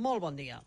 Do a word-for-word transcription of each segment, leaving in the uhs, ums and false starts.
Molt bon dia.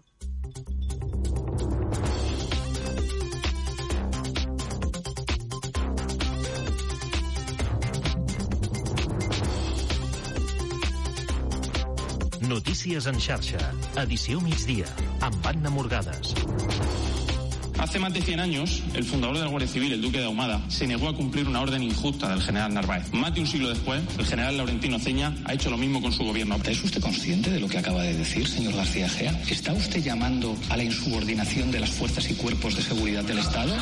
Notícies en xarxa, edició migdia, amb Anna Morgades. Hace más de cien años, el fundador de la Guardia Civil, el duque de Ahumada, se negó a cumplir una orden injusta del general Narváez. Más de un siglo después, el general Laurentino Ceña ha hecho lo mismo con su gobierno. ¿Es usted consciente de lo que acaba de decir, señor García Egea? ¿Está usted llamando a la insubordinación de las fuerzas y cuerpos de seguridad del Estado?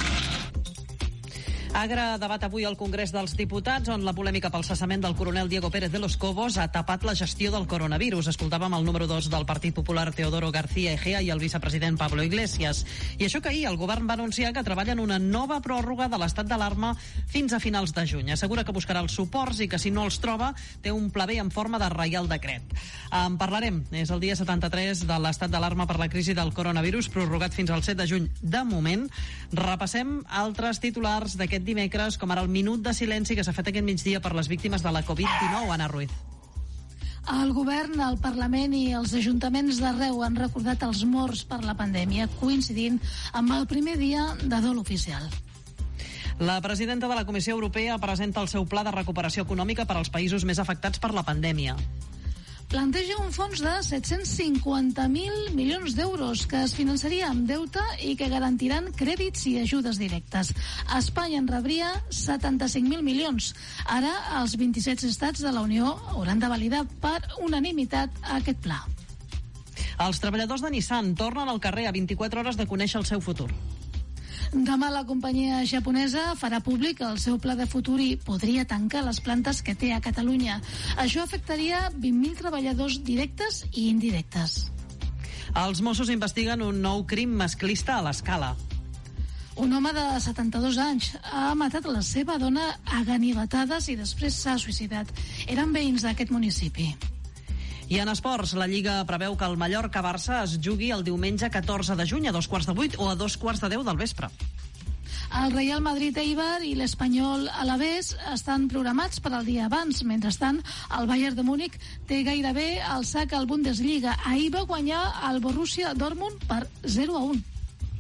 Agre debat avui al Congrés dels Diputats, on la polèmica pel cessament del coronel Diego Pérez de los Cobos ha tapat la gestió del coronavirus. Escoltàvem el número dos del Partit Popular, Teodoro García Egea, i el vicepresident Pablo Iglesias. I això que ahir el govern va anunciar que treballa en una nova pròrroga de l'estat d'alarma fins a finals de juny. Assegura que buscarà els suports i que si no els troba té un pla B en forma de reial decret. En parlarem. És el dia setanta-tres de l'estat d'alarma per la crisi del coronavirus, prorrogat fins al set de juny de moment. Repassem altres titulars d'aquest dimecres, com ara el minut de silenci que s'ha fet aquest migdia per les víctimes de la covid dinou. Anna Ruiz. El govern, el Parlament i els ajuntaments d'arreu han recordat els morts per la pandèmia, coincidint amb el primer dia de dol oficial. La presidenta de la Comissió Europea presenta el seu pla de recuperació econòmica per als països més afectats per la pandèmia. Planteja un fons de set-cents cinquanta mil milions d'euros que es finançaria amb deute i que garantiran crèdits i ajudes directes. Espanya en rebria setanta-cinc mil milions. Ara els vint-i-set estats de la Unió hauran de validar per unanimitat aquest pla. Els treballadors de Nissan tornen al carrer a vint-i-quatre hores de conèixer el seu futur. Demà la companyia japonesa farà públic el seu pla de futur i podria tancar les plantes que té a Catalunya. Això afectaria vint mil treballadors directes i indirectes. Els Mossos investiguen un nou crim masclista a l'Escala. Un home de setanta-dos anys ha matat la seva dona a ganivetades i després s'ha suïcidat. Eren veïns d'aquest municipi. I en esports, la Lliga preveu que el Mallorca-Barça es jugui el diumenge catorze de juny a dos quarts de vuit o a dos quarts de deu del vespre. El Real Madrid-Eibar i l'Espanyol Alavés estan programats per al dia abans. Mentrestant, el Bayern de Múnich té gairebé el sac al Bundesliga. Ahir va guanyar el Borussia Dortmund per zero a un.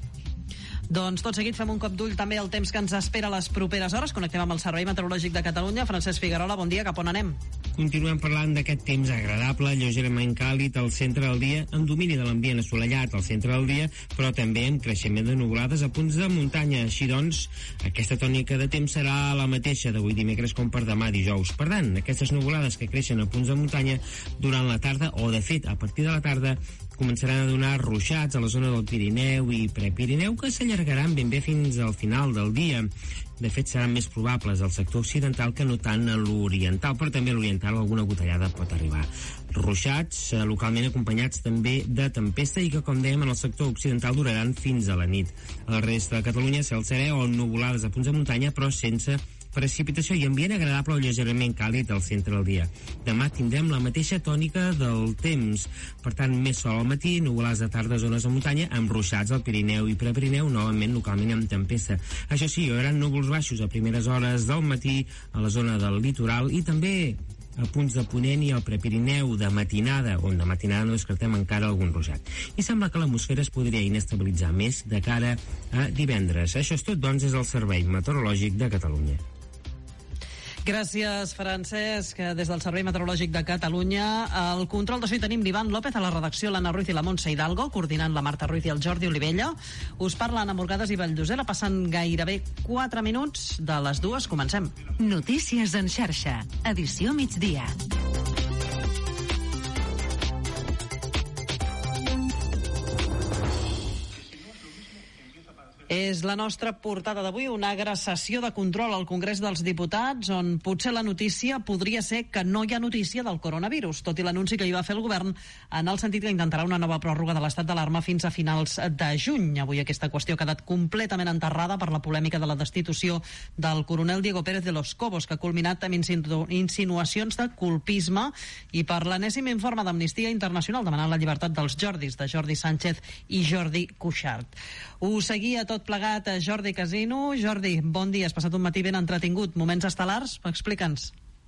Doncs tot seguit fem un cop d'ull també al temps que ens espera a les properes hores. Connectem amb el Servei Meteorològic de Catalunya. Francesc Figuerola, bon dia, cap on anem? Continuem parlant d'aquest temps agradable, lleugerament càlid al centre del dia, amb domini de l'ambient assolellat al centre del dia, però també amb creixement de nuvolades a punts de muntanya. Així doncs, aquesta tònica de temps serà la mateixa d'avui dimecres com per demà dijous. Per tant, aquestes nuvolades que creixen a punts de muntanya durant la tarda, o de fet, a partir de la tarda, començaran a donar ruixats a la zona del Pirineu i Prepirineu que s'allargaran ben bé fins al final del dia. De fet, seran més probables al sector occidental que no tant a l'oriental, però també a l'oriental alguna gotellada pot arribar. Ruixats, eh, localment acompanyats també de tempesta i que, com dèiem, en el sector occidental duraran fins a la nit. A la resta de Catalunya, cel serè o nuvolades a punts de muntanya, però sense precipitació i ambient agradable o lleugerament càlid al centre del dia. Demà tindrem la mateixa tònica del temps. Per tant, més sol al matí, nuvolades de tarda a zones de muntanya, amb ruixats al Pirineu i Prepirineu, novament localment amb tempesta. Això sí, hi haurà núvols baixos a primeres hores del matí a la zona del litoral i també a punts de Ponent i al Prepirineu de matinada, on de matinada no descartem encara algun ruixat. I sembla que l'atmosfera es podria inestabilitzar més de cara a divendres. Això és tot, doncs, és el Servei Meteorològic de Catalunya. Gràcies, Francesc. Des del Servei Meteorològic de Catalunya, al control de so hi tenim l'Ivan López, a la redacció l'Anna Ruiz i la Montse Hidalgo, coordinant la Marta Ruiz i el Jordi Olivella. Us parla Anna Morgades i Valldosera, passant gairebé quatre minuts de les dues. Comencem. Notícies en xarxa, edició migdia. És la nostra portada d'avui, una gran sessió de control al Congrés dels Diputats, on potser la notícia podria ser que no hi ha notícia del coronavirus, tot i l'anunci que hi va fer el govern en el sentit que intentarà una nova pròrroga de l'estat d'alarma fins a finals de juny. Avui aquesta qüestió ha quedat completament enterrada per la polèmica de la destitució del coronel Diego Pérez de los Cobos, que ha culminat amb insinu- insinuacions de colpisme, i per l'enèsim informe d'Amnistia Internacional demanant la llibertat dels Jordis, de Jordi Sánchez i Jordi Cuixart. Ho seguia tot plegat a Jordi Casino. Jordi, bon dia, has passat un matí ben entretingut. Moments estel·lars? Explica'ns.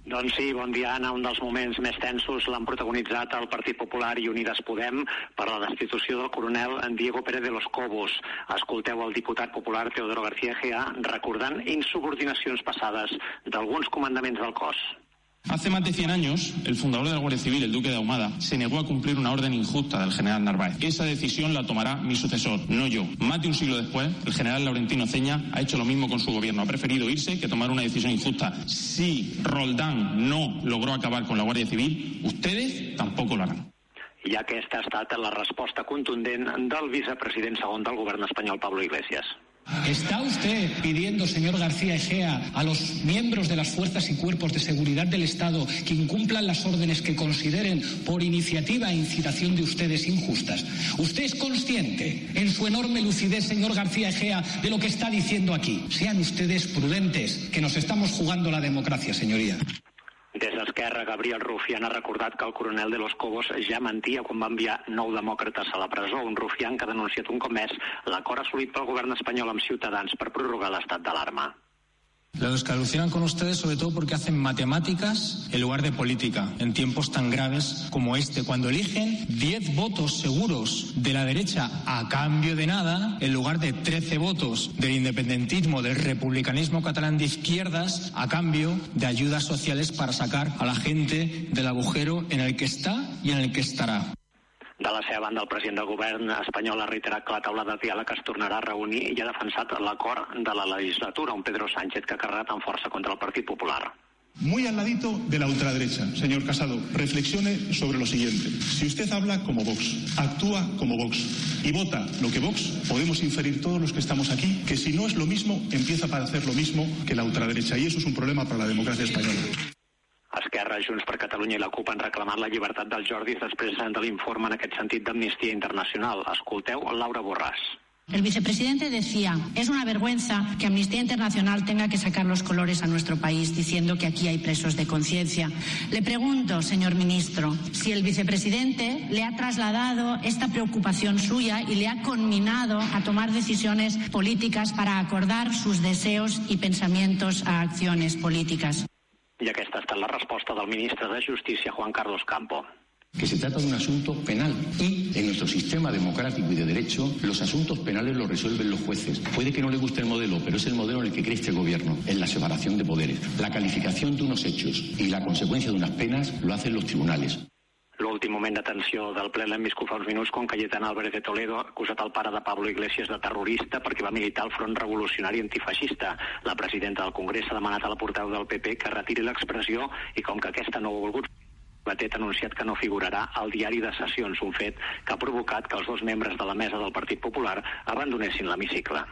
Doncs sí, bon dia, Anna. Un dels moments més tensos l'han protagonitzat el Partit Popular i Unides Podem per la destitució del coronel Diego Pérez de los Cobos. Escolteu el diputat popular Teodoro García Egea recordant insubordinacions passades d'alguns comandaments del cos. Hace más de cien años, el fundador de la Guardia Civil, el duque de Ahumada, se negó a cumplir una orden injusta del general Narváez. Esa decisión la tomará mi sucesor, no yo. Más de un siglo después, el general Laurentino Ceña ha hecho lo mismo con su gobierno. Ha preferido irse que tomar una decisión injusta. Si Roldán no logró acabar con la Guardia Civil, ustedes tampoco lo harán. I aquesta ha estat la resposta contundent del vicepresident segon del govern espanyol, Pablo Iglesias. ¿Está usted pidiendo, señor García Egea, a los miembros de las fuerzas y cuerpos de seguridad del Estado que incumplan las órdenes que consideren por iniciativa e incitación de ustedes injustas? ¿Usted es consciente, en su enorme lucidez, señor García Egea, de lo que está diciendo aquí? Sean ustedes prudentes, que nos estamos jugando la democracia, señoría. Des d'Esquerra, Gabriel Rufián ha recordat que el coronel de los Cobos ja mentia quan va enviar nou demòcrates a la presó. Un Rufián que ha denunciat un cop més l'acord assolit pel govern espanyol amb Ciutadans per prorrogar l'estat d'alarma. Lo descalifican con ustedes sobre todo porque hacen matemáticas en lugar de política en tiempos tan graves como este, cuando eligen diez votos seguros de la derecha a cambio de nada en lugar de trece votos del independentismo, del republicanismo catalán de izquierdas a cambio de ayudas sociales para sacar a la gente del agujero en el que está y en el que estará. De la seva banda, el president del govern espanyol ha reiterat que la taula de diàleg es tornarà a reunir i ha defensat l'acord de la legislatura, un Pedro Sánchez que ha carregat amb força contra el Partit Popular. Muy al ladito de la ultraderecha, señor Casado, reflexione sobre lo siguiente. Si usted habla como Vox, actúa como Vox y vota lo que Vox, podemos inferir todos los que estamos aquí que si no es lo mismo, empieza para hacer lo mismo que la ultraderecha, y eso es un problema para la democracia española. Esquerra, Junts per Catalunya i la CUP han reclamat la llibertat del Jordi després de l'informe en aquest sentit d'Amnistia Internacional. Escolteu Laura Borràs. El vicepresidente decía, es una vergüenza que Amnistía Internacional tenga que sacar los colores a nuestro país diciendo que aquí hay presos de conciencia. Le pregunto, señor ministro, si el vicepresidente le ha trasladado esta preocupación suya y le ha conminado a tomar decisiones políticas para acordar sus deseos y pensamientos a acciones políticas. I aquesta ha estat la resposta del ministre de Justícia, Juan Carlos Campo. Que se trata de un asunto penal y en nuestro sistema democrático y de derecho los asuntos penales los resuelven los jueces. Puede que no le guste el modelo, pero es el modelo en el que cree este gobierno, en la separación de poderes. La calificación de unos hechos y la consecuencia de unas penas lo hacen los tribunales. L'últim moment d'atenció del ple l'hem viscut fa uns minuts quan Cayetana Álvarez de Toledo ha acusat el pare de Pablo Iglesias de terrorista perquè va militar al Front Revolucionari Antifeixista. La presidenta del Congrés ha demanat a la portaveu del P P que retiri l'expressió i com que aquesta no ho ha volgut, Batet ha anunciat que no figurarà al diari de sessions, un fet que ha provocat que els dos membres de la mesa del Partit Popular abandonessin l'hemicicle.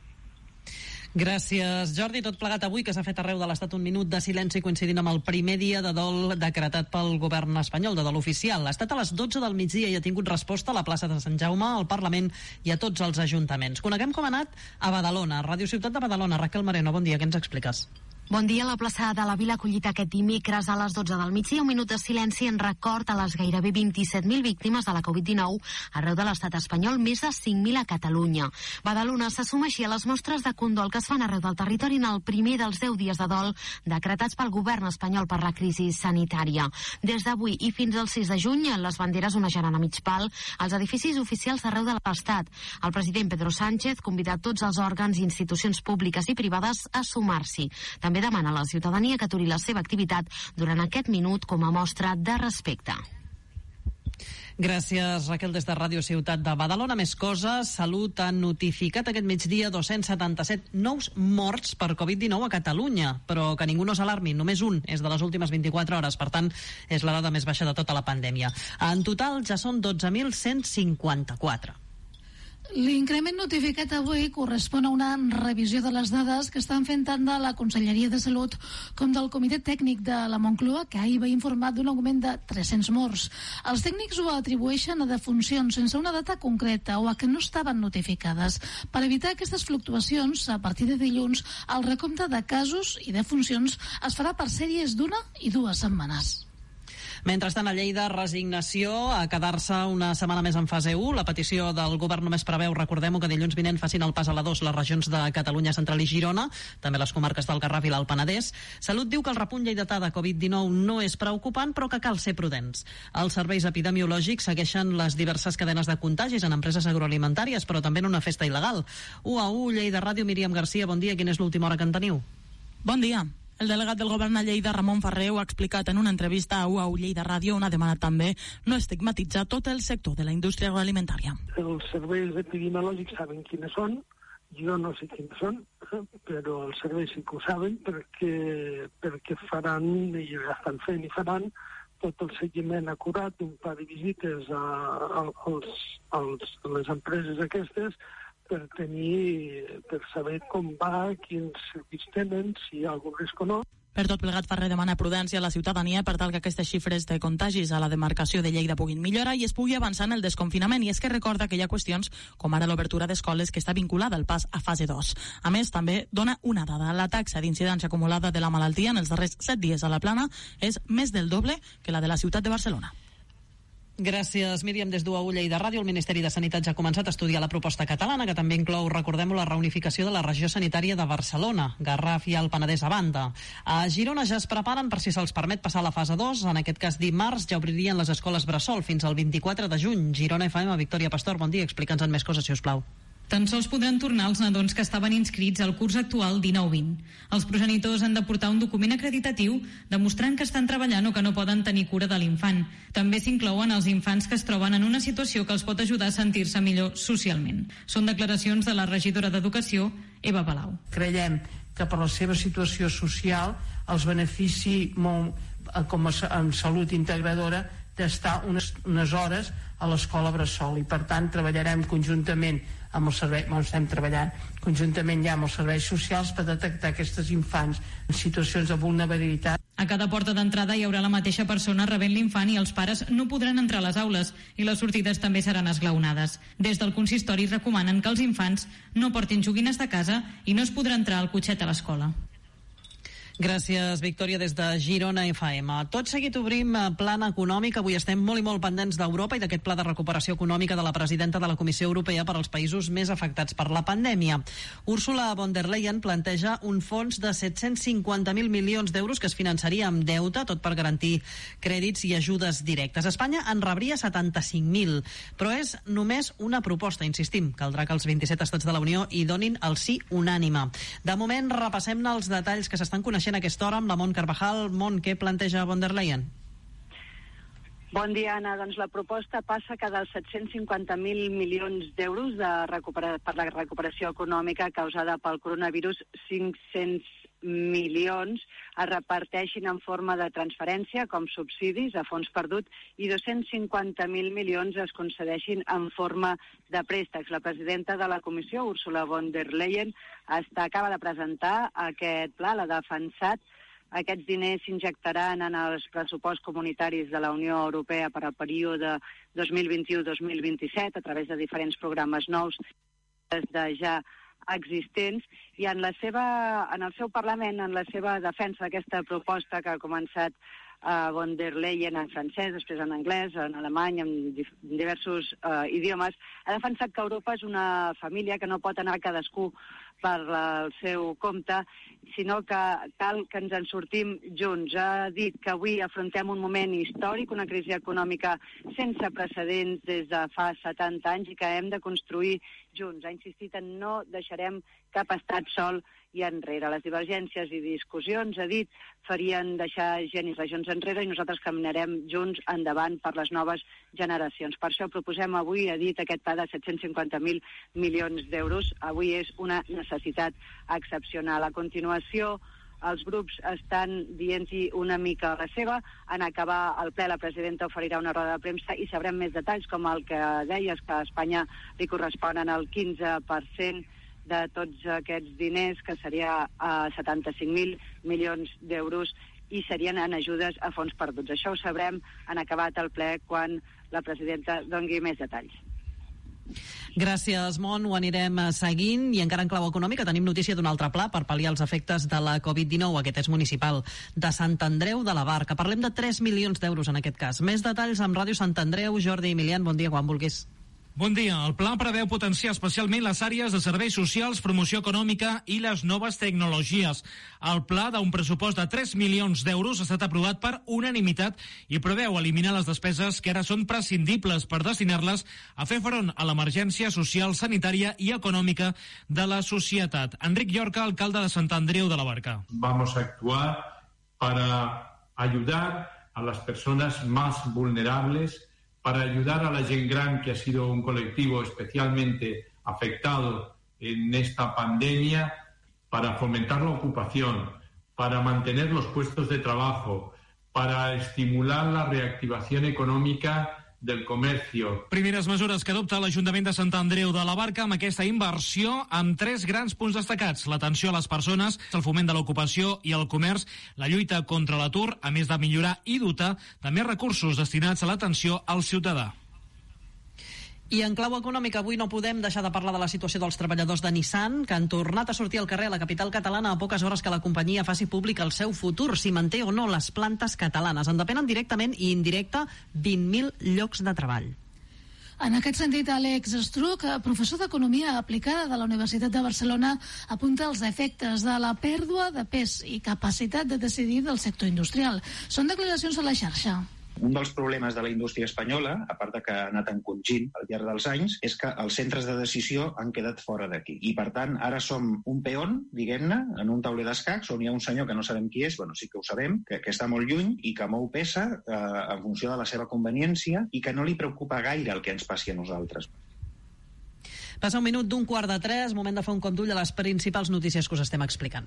Gràcies, Jordi. Tot plegat avui, que s'ha fet arreu de l'Estat un minut de silenci coincidint amb el primer dia de dol decretat pel govern espanyol, de dol oficial. Ha estat a les dotze del migdia i ha tingut resposta a la plaça de Sant Jaume, al Parlament i a tots els ajuntaments. Coneguem com ha anat a Badalona, Ràdio Ciutat de Badalona. Raquel Moreno, bon dia, què ens expliques? Bon dia. La plaça de la Vila ha acollit aquest dimecres a les dotze del migdia un minut de silenci en record a les gairebé vint-i-set mil víctimes de la covid dinou arreu de l'estat espanyol, més de cinc mil a Catalunya. Badalona se suma així a les mostres de condol que es fan arreu del territori en el primer dels deu dies de dol decretats pel govern espanyol per la crisi sanitària. Des d'avui i fins al sis de juny, les banderes onejaran a mig pal als edificis oficials d'arreu de l'estat. El president Pedro Sánchez convida tots els òrgans i institucions públiques i privades a sumar-s'hi. També demana a la ciutadania que aturi la seva activitat durant aquest minut com a mostra de respecte. Gràcies, Raquel, des de Ràdio Ciutat de Badalona. Més coses. Salut ha notificat aquest migdia dos-cents setanta-set nous morts per covid dinou a Catalunya, però que ningú no s'alarmi, només un és de les últimes vint-i-quatre hores, per tant, és la dada més baixa de tota la pandèmia. En total ja són dotze mil cent cinquanta-quatre. L'increment notificat avui correspon a una revisió de les dades que estan fent tant de la Conselleria de Salut com del Comitè Tècnic de la Moncloa, que ahir va informar d'un augment de tres-cents morts. Els tècnics ho atribueixen a defuncions sense una data concreta o a que no estaven notificades. Per evitar aquestes fluctuacions, a partir de dilluns, el recompte de casos i defuncions es farà per sèries d'una i dues setmanes. Mentrestant, a Lleida, resignació a quedar-se una setmana més en fase u. La petició del govern només preveu, recordem-ho, que dilluns vinent facin el pas a la dos les regions de Catalunya Central i Girona, també les comarques del Garraf i l'Alt Penedès. Salut diu que el repunt lleidatà de covid dinou no és preocupant, però que cal ser prudents. Els serveis epidemiològics segueixen les diverses cadenes de contagis en empreses agroalimentàries, però també en una festa il·legal. u a u, Lleida Ràdio, Míriam Garcia, bon dia. Quina és l'última hora que en teniu? Bon dia. El delegat del govern a Lleida, Ramon Ferrer, ho ha explicat en una entrevista a U A U Lleida Ràdio, on ha demanat també no estigmatitzar tot el sector de la indústria agroalimentària. Els serveis epidemiològics saben quines són, jo no sé quins són, però els serveis sí que ho saben perquè, perquè faran, i ja estan fent i faran, tot el seguiment acurat d'un pla de visites a, a, als, als, a les empreses aquestes per tenir, per saber com va, quins serveis tenen, si hi ha algun risc o no. Per tot plegat, Ferrer demana prudència a la ciutadania per tal que aquestes xifres de contagis a la demarcació de Lleida puguin millorar i es pugui avançar en el desconfinament. I és que recorda que hi ha qüestions com ara l'obertura d'escoles que està vinculada al pas a fase dos. A més, també dona una dada. La taxa d'incidència acumulada de la malaltia en els darrers set dies a la Plana és més del doble que la de la ciutat de Barcelona. Gràcies, Míriam. Des d'U A U Lleida Ràdio, el Ministeri de Sanitat ja ha començat a estudiar la proposta catalana, que també inclou, recordem-ho, la reunificació de la regió sanitària de Barcelona, Garraf i el Penedès a banda. A Girona ja es preparen per si se'ls permet passar a la fase dos. En aquest cas, dimarts ja obririen les escoles bressol fins al vint-i-quatre de juny. Girona F M, Victòria Pastor, bon dia. Explica'ns en més coses, si us plau. Tan sols podran tornar els nadons que estaven inscrits al curs actual dinou vint. Els progenitors han de portar un document acreditatiu demostrant que estan treballant o que no poden tenir cura de l'infant. També s'inclouen els infants que es troben en una situació que els pot ajudar a sentir-se millor socialment. Són declaracions de la regidora d'Educació, Eva Palau. Creiem que per la seva situació social els benefici molt, com a, en salut integradora d'estar unes, unes hores a l'escola bressol i per tant treballarem conjuntament amb el servei, bueno, estem treballant conjuntament ja amb els serveis socials per detectar aquests infants en situacions de vulnerabilitat. A cada porta d'entrada hi haurà la mateixa persona rebent l'infant i els pares no podran entrar a les aules i les sortides també seran esglaonades. Des del consistori recomanen que els infants no portin joguines de casa i no es podrà entrar al cotxet a l'escola. Gràcies, Victòria, des de Girona F M. Tot seguit obrim plan econòmic. Avui estem molt i molt pendents d'Europa i d'aquest pla de recuperació econòmica de la presidenta de la Comissió Europea per als països més afectats per la pandèmia. Ursula von der Leyen planteja un fons de set-cents cinquanta mil milions d'euros que es finançaria amb deute, tot per garantir crèdits i ajudes directes. Espanya en rebria setanta-cinc mil, però és només una proposta, insistim. Caldrà que els vint-i-set estats de la Unió hi donin el sí unànime. De moment, repassem-ne els detalls que s'estan coneixent a aquesta hora amb la Mont Carvajal. Mont, què planteja von der Leyen? Bon dia, Anna. Doncs la proposta passa que dels set-cents cinquanta mil milions d'euros de recupera- per la recuperació econòmica causada pel coronavirus, cinc-cents milions es reparteixin en forma de transferència, com subsidis a fons perdut, i dos-cents cinquanta mil milions es concedeixin en forma de préstecs. La presidenta de la Comissió, Ursula von der Leyen, està, acaba de presentar aquest pla, l'ha defensat. Aquests diners s'injectaran en els pressuposts comunitaris de la Unió Europea per al període dos mil vint-i-u dos mil vint-i-set a través de diferents programes nous de ja existents, i en, la seva, en el seu Parlament, en la seva defensa d'aquesta proposta que ha començat uh, von der Leyen en francès, després en anglès, en alemany, en dif- diversos uh, idiomes, ha defensat que Europa és una família que no pot anar cadascú per la, el seu compte, sinó que cal que ens en sortim junts. Ha dit que avui afrontem un moment històric, una crisi econòmica sense precedents des de fa setanta anys i que hem de construir junts. Ha insistit en no deixarem cap estat sol i enrere. Les divergències i discussions, ha dit, farien deixar gent i regions enrere i nosaltres caminarem junts endavant per les noves generacions. Per això proposem avui, ha dit, aquest pla de set-cents cinquanta mil milions d'euros. Avui és una necessitat excepcional. A continuació, els grups estan dient-hi una mica la seva. En acabar el ple, la presidenta oferirà una roda de premsa i sabrem més detalls, com el que deies, que a Espanya li corresponen el quinze per cent de tots aquests diners, que seria a setanta-cinc mil milions d'euros, i serien en ajudes a fons perduts. Això ho sabrem en acabat el ple, quan la presidenta doni més detalls. Gràcies, Mont. Ho anirem seguint i encara en clau econòmica tenim notícia d'un altre pla per pal·liar els efectes de la covid dinou. Aquest és municipal de Sant Andreu de la Barca. Parlem de tres milions d'euros en aquest cas. Més detalls amb Ràdio Sant Andreu. Jordi Emilian, bon dia, quan vulguis. Bon dia. El pla preveu potenciar especialment les àrees de serveis socials, promoció econòmica i les noves tecnologies. El pla d'un pressupost de tres milions d'euros ha estat aprovat per unanimitat i preveu eliminar les despeses que ara són prescindibles per destinar-les a fer front a l'emergència social, sanitària i econòmica de la societat. Enric Llorca, alcalde de Sant Andreu de la Barca. Vamos a actuar para ayudar a las personas más vulnerables, para ayudar a la gente gran, que ha sido un colectivo especialmente afectado en esta pandemia, para fomentar la ocupación, para mantener los puestos de trabajo, para estimular la reactivación económica del comercio. Primeres mesures que adopta l'Ajuntament de Sant Andreu de la Barca amb aquesta inversió amb tres grans punts destacats: l'atenció a les persones, el foment de l'ocupació i el comerç, la lluita contra l'atur, a més de millorar i dotar de més recursos destinats a l'atenció al ciutadà. I en clau econòmica avui no podem deixar de parlar de la situació dels treballadors de Nissan, que han tornat a sortir al carrer a la capital catalana a poques hores que la companyia faci públic el seu futur, si manté o no les plantes catalanes. En depenen directament i indirecte vint mil llocs de treball. En aquest sentit, Àlex Estruc, professor d'Economia aplicada de la Universitat de Barcelona, apunta els efectes de la pèrdua de pes i capacitat de decidir del sector industrial. Són declaracions a la xarxa. Un dels problemes de la indústria espanyola, a part de que ha anat encongint al llarg dels anys, és que els centres de decisió han quedat fora d'aquí. I, per tant, ara som un peón, diguem-ne, en un tauler d'escacs, on hi ha un senyor que no sabem qui és, bueno, sí que ho sabem, que, que està molt lluny i que mou peça eh, en funció de la seva conveniència i que no li preocupa gaire el que ens passi a nosaltres. Passa un minut d'un quart de tres, moment de fer un cop d'ull a les principals notícies que us estem explicant.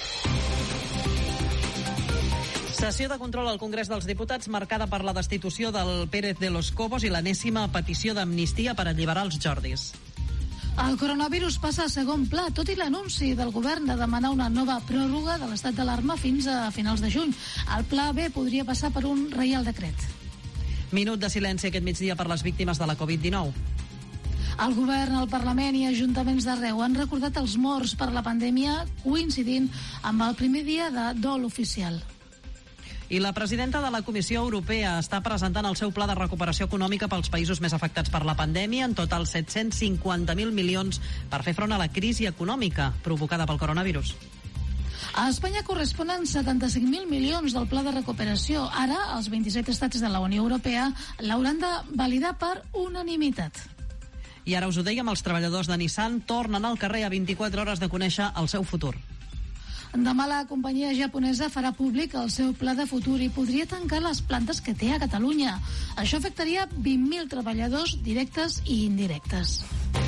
Sessió de control al Congrés dels Diputats marcada per la destitució del Pérez de los Cobos i l'enèsima petició d'amnistia per alliberar els Jordis. El coronavirus passa a segon pla, tot i l'anunci del govern de demanar una nova pròrroga de l'estat d'alarma fins a finals de juny. El pla B podria passar per un reial decret. Minut de silenci aquest migdia per les víctimes de la covid dinou. El govern, el Parlament i ajuntaments d'arreu han recordat els morts per la pandèmia, coincidint amb el primer dia de dol oficial. I la presidenta de la Comissió Europea està presentant el seu pla de recuperació econòmica pels països més afectats per la pandèmia, en total set-cents cinquanta mil milions per fer front a la crisi econòmica provocada pel coronavirus. A Espanya corresponen setanta-cinc mil milions del pla de recuperació. Ara, els vint-i-set estats de la Unió Europea l'hauran de validar per unanimitat. I ara us ho dèiem, els treballadors de Nissan tornen al carrer a vint-i-quatre hores de conèixer el seu futur. Demà la companyia japonesa farà públic el seu pla de futur i podria tancar les plantes que té a Catalunya. Això afectaria vint mil treballadors directes i indirectes.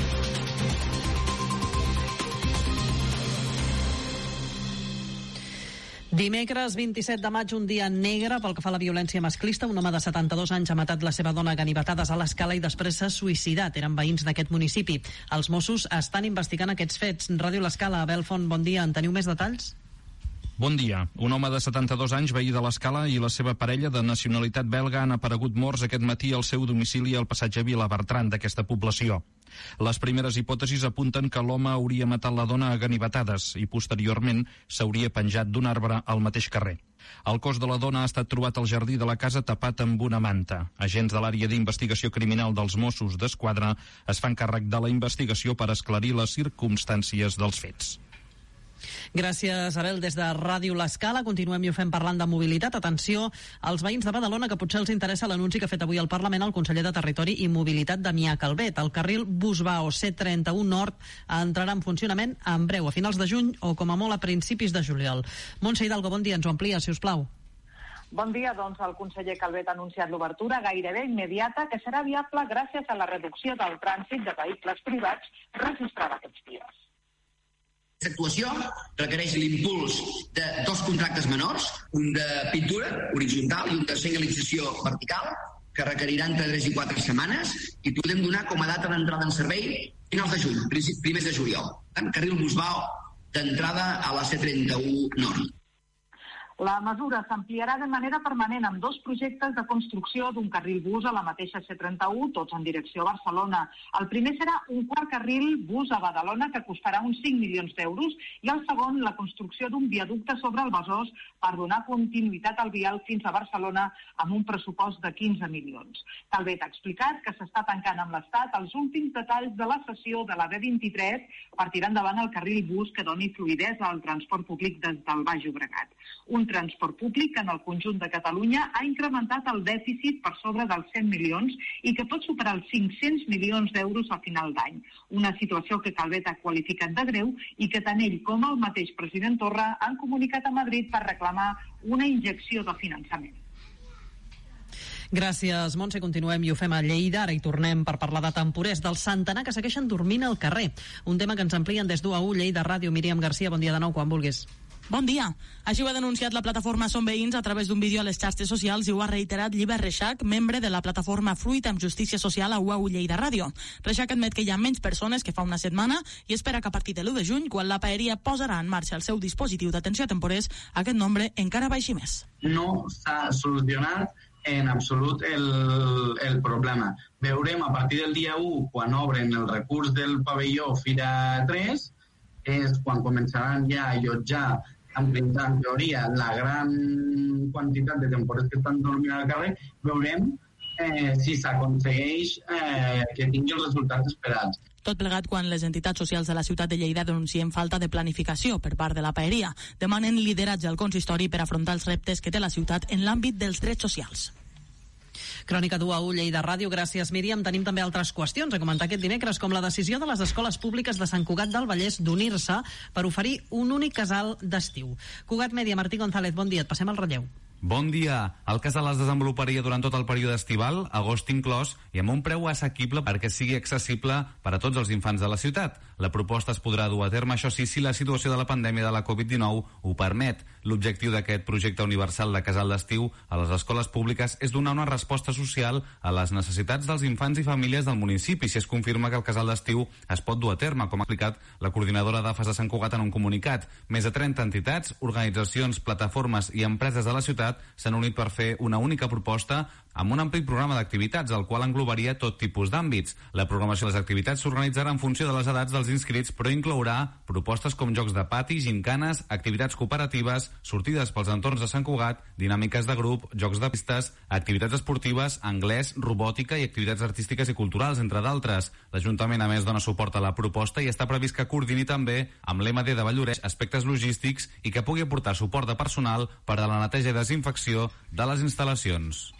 Dimecres vint-i-set de maig, un dia negre pel que fa a la violència masclista. Un home de setanta-dos anys ha matat la seva dona a ganivetades a l'Escala i després s'ha suïcidat. Eren veïns d'aquest municipi. Els Mossos estan investigant aquests fets. Ràdio l'Escala, Abel Font, bon dia. En teniu més detalls? Bon dia. Un home de setanta-dos anys, veí de l'Escala, i la seva parella de nacionalitat belga han aparegut morts aquest matí al seu domicili al passatge Vila Bertran d'aquesta població. Les primeres hipòtesis apunten que l'home hauria matat la dona a ganivetades i posteriorment s'hauria penjat d'un arbre al mateix carrer. El cos de la dona ha estat trobat al jardí de la casa tapat amb una manta. Agents de l'àrea d'investigació criminal dels Mossos d'Esquadra es fan càrrec de la investigació per esclarir les circumstàncies dels fets. Gràcies, Abel. Des de Ràdio l'Escala continuem i ho fem parlant de mobilitat. Atenció als veïns de Badalona, que potser els interessa l'anunci que ha fet avui al Parlament el conseller de Territori i Mobilitat, Damià Calvet. El carril Busbao C trenta u Nord entrarà en funcionament en breu, a finals de juny o com a molt a principis de juliol. Montse Hidalgo, bon dia, ens ho amplia, si us plau. Bon dia, doncs el conseller Calvet ha anunciat l'obertura gairebé immediata que serà viable gràcies a la reducció del trànsit de vehicles privats registrada aquests dies. Aquesta actuació requereix l'impuls de dos contractes menors, un de pintura horitzontal i un de senyalització vertical, que requeriran entre tres i quatre setmanes i podem donar com a data d'entrada en servei finals de juny, primers de juliol. En carril Busbao d'entrada a la C trenta u Nord. La mesura s'ampliarà de manera permanent amb dos projectes de construcció d'un carril bus a la mateixa C trenta-u, tots en direcció a Barcelona. El primer serà un quart carril bus a Badalona que costarà uns cinc milions d'euros i el segon la construcció d'un viaducte sobre el Besòs per donar continuïtat al vial fins a Barcelona amb un pressupost de quinze milions. Calvet ha explicat que s'està tancant amb l'Estat els últims detalls de la cessió de la B vint-i-tres per tirar endavant el carril bus que doni fluïdesa al transport públic des del Baix Llobregat. Un transport públic que en el conjunt de Catalunya ha incrementat el dèficit per sobre dels cent milions i que pot superar els cinc-cents milions d'euros a final d'any. Una situació que Calvet ha qualificat de greu i que tant ell com el mateix president Torra han comunicat a Madrid per reclamar una injecció de finançament. Gràcies, Montse. Continuem i ho fem a Lleida. Ara hi tornem per parlar de temporers, del centenar que segueixen dormint al carrer. Un tema que ens amplien des d'u a u, Lleida Ràdio. Míriam Garcia, bon dia de nou, quan vulguis. Bon dia. Així ho ha denunciat la plataforma Som Veïns a través d'un vídeo a les xarxes socials i ho ha reiterat Lliber Reixac, membre de la plataforma Fruit amb Justícia Social a U A U Lleida Ràdio. Reixac admet que hi ha menys persones que fa una setmana i espera que a partir de l'u de juny, quan la paeria posarà en marxa el seu dispositiu d'atenció a temporers, aquest nombre encara baixi més. No s'ha solucionat en absolut el, el problema. Veurem a partir del dia u, quan obren el recurs del pavelló Fira tres, és quan començaran ja a allotjar en teoria la gran quantitat de temporers que estan dormint al carrer, veurem eh, si s'aconsegueix eh, que tingui els resultats esperats. Tot plegat quan les entitats socials de la ciutat de Lleida denuncien falta de planificació per part de la paeria. Demanen lideratge al consistori per afrontar els reptes que té la ciutat en l'àmbit dels drets socials. Crònica d'u a u Lleida Ràdio. Gràcies, Míriam. Tenim també altres qüestions a comentar aquest dimecres, com la decisió de les escoles públiques de Sant Cugat del Vallès d'unir-se per oferir un únic casal d'estiu. Cugat Mèdia, Martí González, bon dia. Et passem el relleu. Bon dia. El casal es desenvoluparia durant tot el període estival, agost inclòs, i amb un preu assequible perquè sigui accessible per a tots els infants de la ciutat. La proposta es podrà dur a terme, això sí, si la situació de la pandèmia de la covid dinou ho permet. L'objectiu d'aquest projecte universal de casal d'estiu a les escoles públiques és donar una resposta social a les necessitats dels infants i famílies del municipi, si es confirma que el casal d'estiu es pot dur a terme, com ha explicat la coordinadora d'A F A S de Sant Cugat en un comunicat. Més de trenta entitats, organitzacions, plataformes i empreses de la ciutat s'han unit per fer una única proposta amb un ampli programa d'activitats, el qual englobaria tot tipus d'àmbits. La programació de les activitats s'organitzarà en funció de les edats dels inscrits, però inclourà propostes com jocs de pati, gincanes, activitats cooperatives, sortides pels entorns de Sant Cugat, dinàmiques de grup, jocs de pistes, activitats esportives, anglès, robòtica i activitats artístiques i culturals, entre d'altres. L'Ajuntament, a més, dona suport a la proposta i està previst que coordini també amb l'M D de Valloreix aspectes logístics i que pugui aportar suport de personal per a la neteja i desinfecció de les instal·lacions.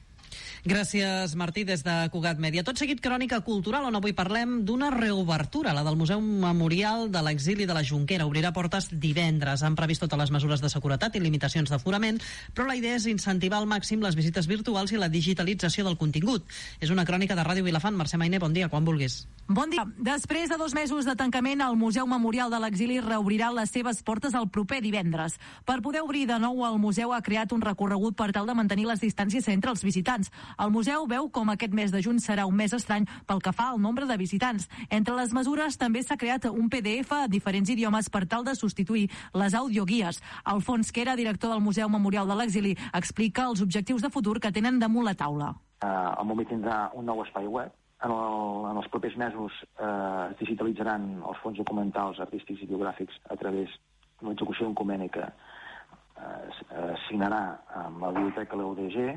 Gràcies, Martí, des de Cugat Mèdia. Tot seguit, crònica cultural, on avui parlem d'una reobertura, la del Museu Memorial de l'Exili de la Jonquera. Obrirà portes divendres. Han previst totes les mesures de seguretat i limitacions d'aforament, però la idea és incentivar al màxim les visites virtuals i la digitalització del contingut. És una crònica de Ràdio Vilafant. Mercè Mainer, bon dia, quan vulguis. Bon dia. Després de dos mesos de tancament, el Museu Memorial de l'Exili reobrirà les seves portes el proper divendres. Per poder obrir de nou, el museu ha creat un recorregut per tal de mantenir les distàncies entre els visitants. El museu veu com aquest mes de juny serà un mes estrany pel que fa al nombre de visitants. Entre les mesures també s'ha creat un P D F a diferents idiomes per tal de substituir les audioguies. Alfons Quera, director del Museu Memorial de l'Exili, explica els objectius de futur que tenen damunt la taula. Uh, el Momi tindrà un nou espai web. En, el, en els propers mesos eh, es digitalitzaran els fons documentals, artístics i biogràfics a través de l'execució d'un conveni que eh, es signarà amb la biblioteca la U D G.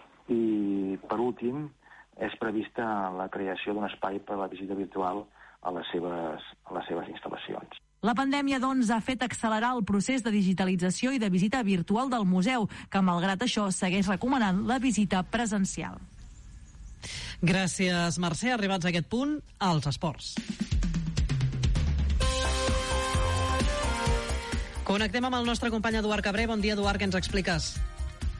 I, per últim, és prevista la creació d'un espai per a la visita virtual a les seves, a les seves instal·lacions. La pandèmia, doncs, ha fet accelerar el procés de digitalització i de visita virtual del museu, que, malgrat això, segueix recomanant la visita presencial. Gràcies, Mercè. Arribats a aquest punt, als esports. Connectem amb el nostre company Eduard Cabré. Bon dia, Eduard, què ens expliques?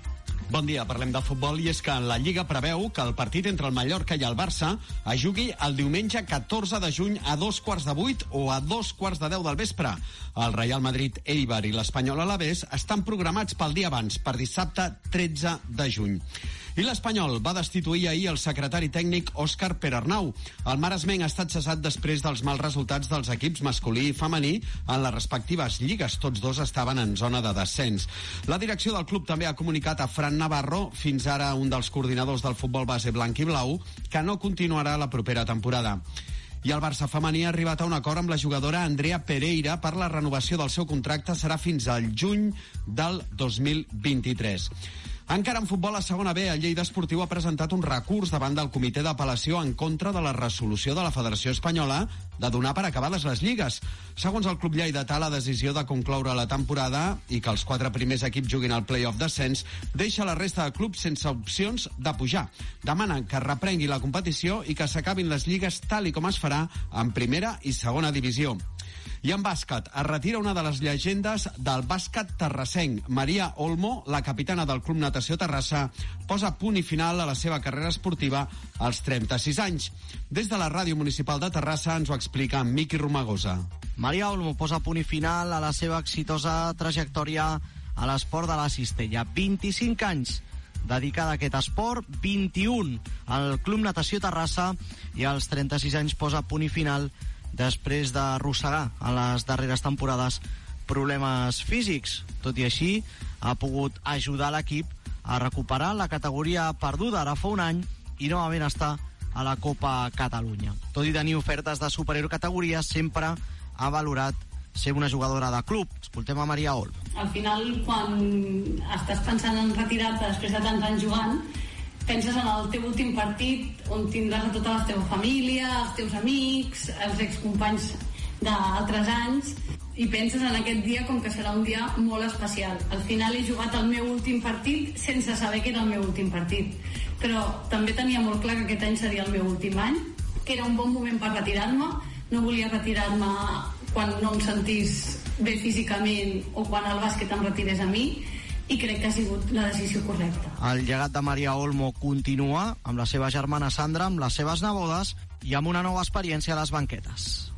Bon dia, parlem de futbol i és que la Lliga preveu que el partit entre el Mallorca i el Barça es jugui el diumenge catorze de juny a dos quarts de vuit o a dos quarts de deu del vespre. El Real Madrid, Eibar i l'Espanyol Alavés estan programats pel dia abans, per dissabte tretze de juny. I l'Espanyol va destituir ahir el secretari tècnic Òscar Perarnau. El maresmenc ha estat cessat després dels mals resultats dels equips masculí i femení en les respectives lligues. Tots dos estaven en zona de descens. La direcció del club també ha comunicat a Fran Navarro, fins ara un dels coordinadors del futbol base blanc i blau, que no continuarà la propera temporada. I el Barça femení ha arribat a un acord amb la jugadora Andrea Pereira per la renovació del seu contracte. Serà fins al juny del dos mil vint-i-tres. Encara en futbol, a segona B, el Lleida Esportiu ha presentat un recurs davant del comitè d'apel·lació en contra de la resolució de la Federació Espanyola de donar per acabades les lligues. Segons el club lleidatà, la decisió de concloure la temporada i que els quatre primers equips juguin al play-off descens deixa la resta de clubs sense opcions de pujar. Demanen que reprengui la competició i que s'acabin les lligues tal i com es farà en primera i segona divisió. I en bàsquet, es retira una de les llegendes del bàsquet terrassenc. Maria Olmo, la capitana del Club Natació Terrassa, posa punt i final a la seva carrera esportiva als trenta-sis anys. Des de la Ràdio Municipal de Terrassa ens ho explica Miqui Romagosa. Maria Olmo posa punt i final a la seva exitosa trajectòria a l'esport de la cistella. vint-i-cinc anys dedicada a aquest esport, vint-i-un al Club Natació Terrassa, i als trenta-sis anys posa punt i final després d'arrossegar a les darreres temporades problemes físics. Tot i així, ha pogut ajudar l'equip a recuperar la categoria perduda ara fa un any i novament estar a la Copa Catalunya. Tot i tenir ofertes de superior categoria, sempre ha valorat ser una jugadora de club. Escoltem a Maria Olmo. Al final, quan estàs pensant en retirar-te després de tants anys jugant, penses en el teu últim partit on tindràs a tota la teva família, els teus amics, els excompanys d'altres anys, i penses en aquest dia com que serà un dia molt especial. Al final he jugat el meu últim partit sense saber que era el meu últim partit, però també tenia molt clar que aquest any seria el meu últim any, que era un bon moment per retirar-me. No volia retirar-me quan no em sentís bé físicament o quan el bàsquet em retirés a mi, i crec que ha sigut la decisió correcta. El llegat de Maria Olmo continua amb la seva germana Sandra, amb les seves nebodes i amb una nova experiència a les banquetes.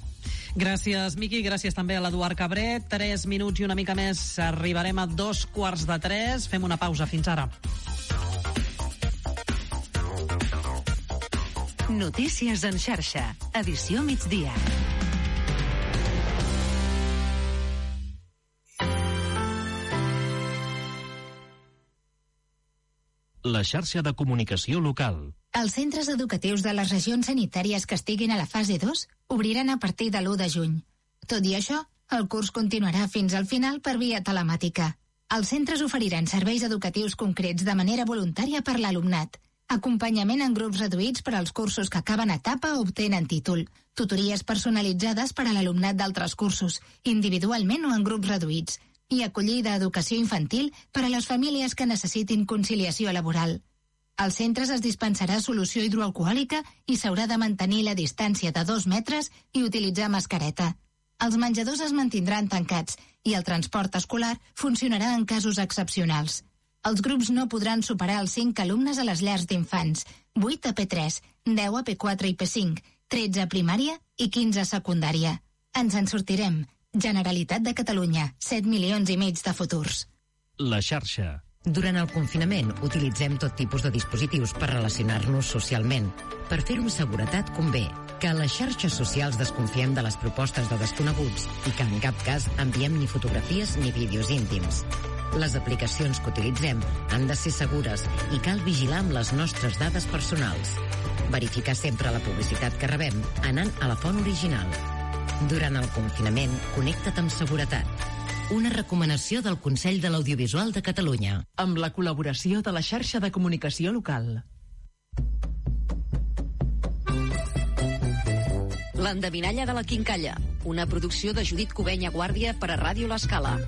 Gràcies, Miqui. Gràcies també a l'Eduard Cabret. Tres minuts i una mica més. Arribarem a dos quarts de tres. Fem una pausa. Fins ara. Notícies en xarxa. Edició migdia. La xarxa de comunicació local. Els centres educatius de les regions sanitàries que estiguin a la fase dos obriran a partir de l'u de juny. Tot i això, el curs continuarà fins al final per via telemàtica. Els centres oferiran serveis educatius concrets de manera voluntària per l'alumnat, acompanyament en grups reduïts per als cursos que acaben etapa o obtenen títol, tutories personalitzades per a l'alumnat d'altres cursos, individualment o en grups reduïts, i acollida a educació infantil per a les famílies que necessitin conciliació laboral. Als centres es dispensarà solució hidroalcohòlica i s'haurà de mantenir la distància de dos metres i utilitzar mascareta. Els menjadors es mantindran tancats i el transport escolar funcionarà en casos excepcionals. Els grups no podran superar els cinc alumnes a les llars d'infants, vuit a P tres, deu a P quatre i P cinc, tretze a primària i quinze a secundària. Ens en sortirem. Generalitat de Catalunya, set milions i mig de futurs. La xarxa. Durant el confinament utilitzem tot tipus de dispositius per relacionar-nos socialment. Per fer-ho amb seguretat convé que a les xarxes socials desconfiem de les propostes de desconeguts i que en cap cas enviem ni fotografies ni vídeos íntims. Les aplicacions que utilitzem han de ser segures i cal vigilar amb les nostres dades personals. Verificar sempre la publicitat que rebem anant a la font original. Durant el confinament, connecta't amb seguretat. Una recomanació del Consell de l'Audiovisual de Catalunya. Amb la col·laboració de la xarxa de comunicació local. L'endevinalla de la quincalla, una producció de Judit Covenya Guàrdia per a Ràdio L'Escala.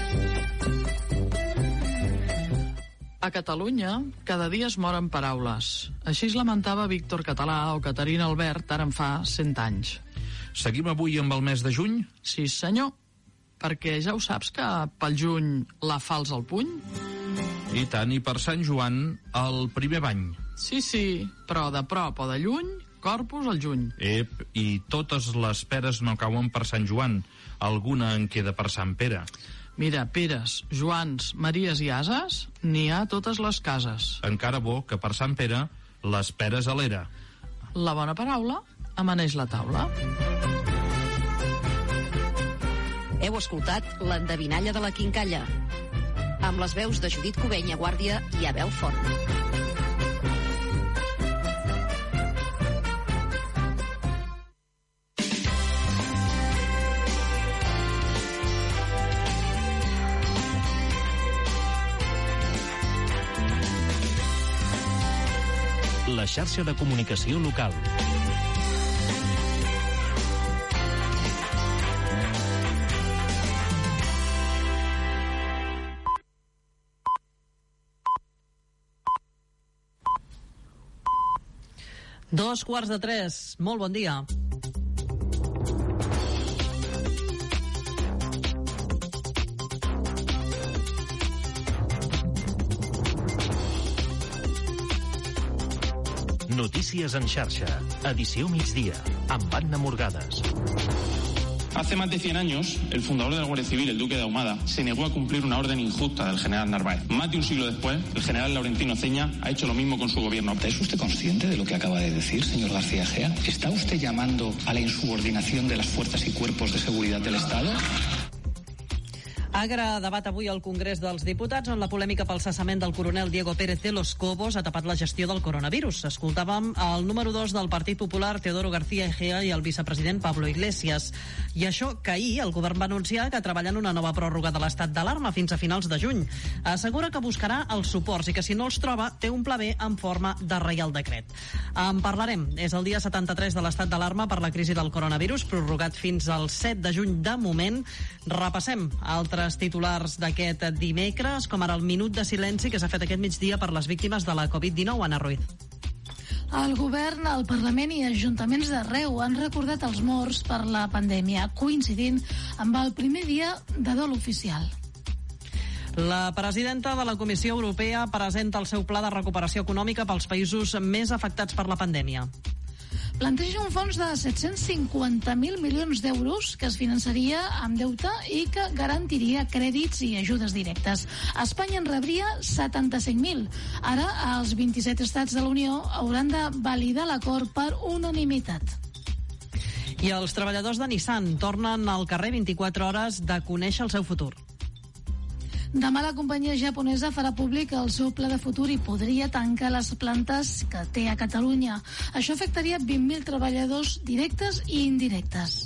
A Catalunya, cada dia es moren paraules. Així es lamentava Víctor Català o Caterina Albert ara en fa cent anys. Seguim avui amb el mes de juny? Sí, senyor, perquè ja ho saps que pel juny la falç al puny? I tant, i per Sant Joan, el primer bany. Sí, sí, però de prop o de lluny, Corpus al juny. Ep, i totes les peres no cauen per Sant Joan. Alguna en queda per Sant Pere. Mira, Peres, Joans, Maries i Ases, n'hi ha a totes les cases. Encara bo que per Sant Pere, les peres a l'era. La bona paraula amaneix la taula. Heu escoltat l'endevinalla de la Quincalla, amb les veus de Judit Cubenya Guàrdia i Abel Font. La xarxa de comunicació local. Dos quarts de tres. Molt bon dia. Notícies en xarxa. Edició migdia. Amb Anna Morgades. Hace más de cien años, el fundador de la Guardia Civil, el duque de Ahumada, se negó a cumplir una orden injusta del general Narváez. Más de un siglo después, el general Laurentino Ceña ha hecho lo mismo con su gobierno. ¿Es usted consciente de lo que acaba de decir, señor García Egea? ¿Está usted llamando a la insubordinación de las fuerzas y cuerpos de seguridad del Estado? Agra debat avui al Congrés dels Diputats on la polèmica pel cessament del coronel Diego Pérez de los Cobos ha tapat la gestió del coronavirus. Escoltàvem el número dos del Partit Popular, Teodoro García Egea, i el vicepresident Pablo Iglesias. I això que ahir el govern va anunciar que treballa en una nova pròrroga de l'estat d'alarma fins a finals de juny. Assegura que buscarà els suports i que si no els troba té un pla B en forma de reial decret. En parlarem. És el dia setanta-tres de l'estat d'alarma per la crisi del coronavirus, prorrogat fins al set de juny de moment. Repassem altres titulars d'aquest dimecres, com ara el minut de silenci que s'ha fet aquest migdia per les víctimes de la covid dinou. Anna Ruiz. El govern, el Parlament i ajuntaments d'arreu han recordat els morts per la pandèmia, coincidint amb el primer dia de dol oficial. La presidenta de la Comissió Europea presenta el seu pla de recuperació econòmica pels països més afectats per la pandèmia. Planteja un fons de set-cents cinquanta mil milions d'euros que es finançaria amb deute i que garantiria crèdits i ajudes directes. Espanya en rebria setanta-cinc mil. Ara, els vint-i-set estats de la Unió hauran de validar l'acord per unanimitat. I els treballadors de Nissan tornen al carrer vint-i-quatre hores de conèixer el seu futur. Demà la companyia japonesa farà públic el seu pla de futur i podria tancar les plantes que té a Catalunya. Això afectaria vint mil treballadors directes i indirectes.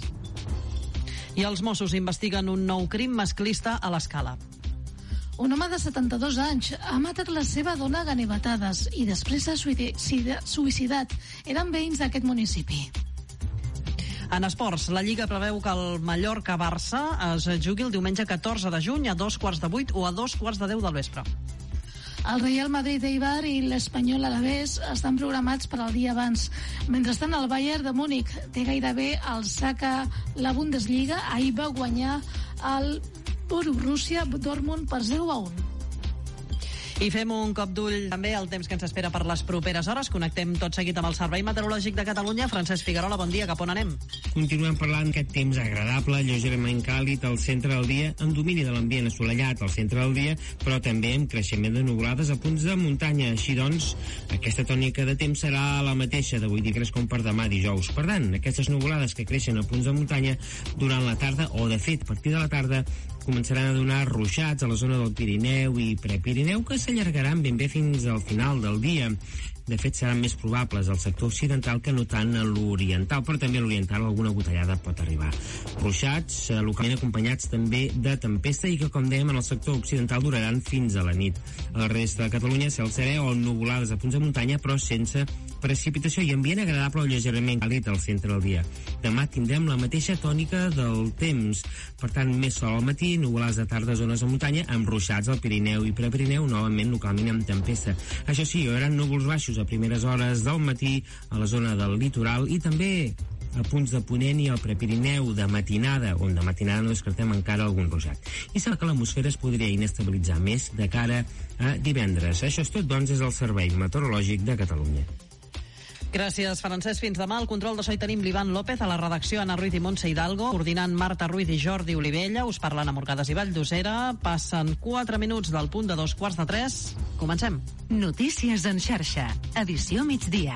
I els Mossos investiguen un nou crim masclista a l'Escala. Un home de setanta-dos anys ha matat la seva dona a ganivetades i després s'ha suïcidat. Eren veïns d'aquest municipi. En esports, la Lliga preveu que el Mallorca-Barça es jugui el diumenge catorze de juny a dos quarts de vuit o a dos quarts de deu del vespre. El Real Madrid Eibar i l'Espanyol Alavés estan programats per al dia abans. Mentrestant, el Bayern de Múnich té gairebé el sac a la Bundesliga. Ahir va guanyar el Borussia Dortmund per zero a un. I fem un cop d'ull també al temps que ens espera per les properes hores. Connectem tot seguit amb el Servei Meteorològic de Catalunya. Francesc Figuerola, bon dia, cap on anem? Continuem parlant d'aquest temps agradable, lleugerament càlid al centre del dia, en domini de l'ambient assolellat al centre del dia, però també amb creixement de nuvolades a punts de muntanya. Així doncs, aquesta tònica de temps serà la mateixa d'avui dimecres com per demà dijous. Per tant, aquestes nuvolades que creixen a punts de muntanya durant la tarda, o de fet, a partir de la tarda, començaran a donar ruixats a la zona del Pirineu i Prepirineu que s'allargaran ben bé fins al final del dia. De fet, seran més probables al sector occidental que no tant a l'oriental, però també a l'oriental alguna gotellada pot arribar. Ruixats, eh, localment acompanyats també de tempesta i que, com dèiem, en el sector occidental duraran fins a la nit. A la resta de Catalunya, cel serè o nuvolades a punts de muntanya, però sense precipitació i ambient agradable o lleugerament càlid al centre del dia. Demà tindrem la mateixa tònica del temps. Per tant, més sol al matí, nuvolades de tarda a zones de muntanya, amb ruixats al Pirineu i Prepirineu, novament localment amb tempesta. Això sí, hi haurà núvols baixos a primeres hores del matí a la zona del litoral i també a punts de Ponent i al Prepirineu de matinada, on de matinada no descartem encara algun ruixat. I sembla que l'atmosfera es podria inestabilitzar més de cara a divendres. Això és tot, doncs, és el Servei Meteorològic de Catalunya. Gràcies, Francesc. Fins demà. Al control de so hi tenim l'Ivan López, a la redacció Anna Ruiz i Montse Hidalgo, coordinant Marta Ruiz i Jordi Olivella. Us parlen a Morgades i Valldosera. Passen quatre minuts del punt de dos quarts de tres. Comencem. Notícies en xarxa. Edició migdia.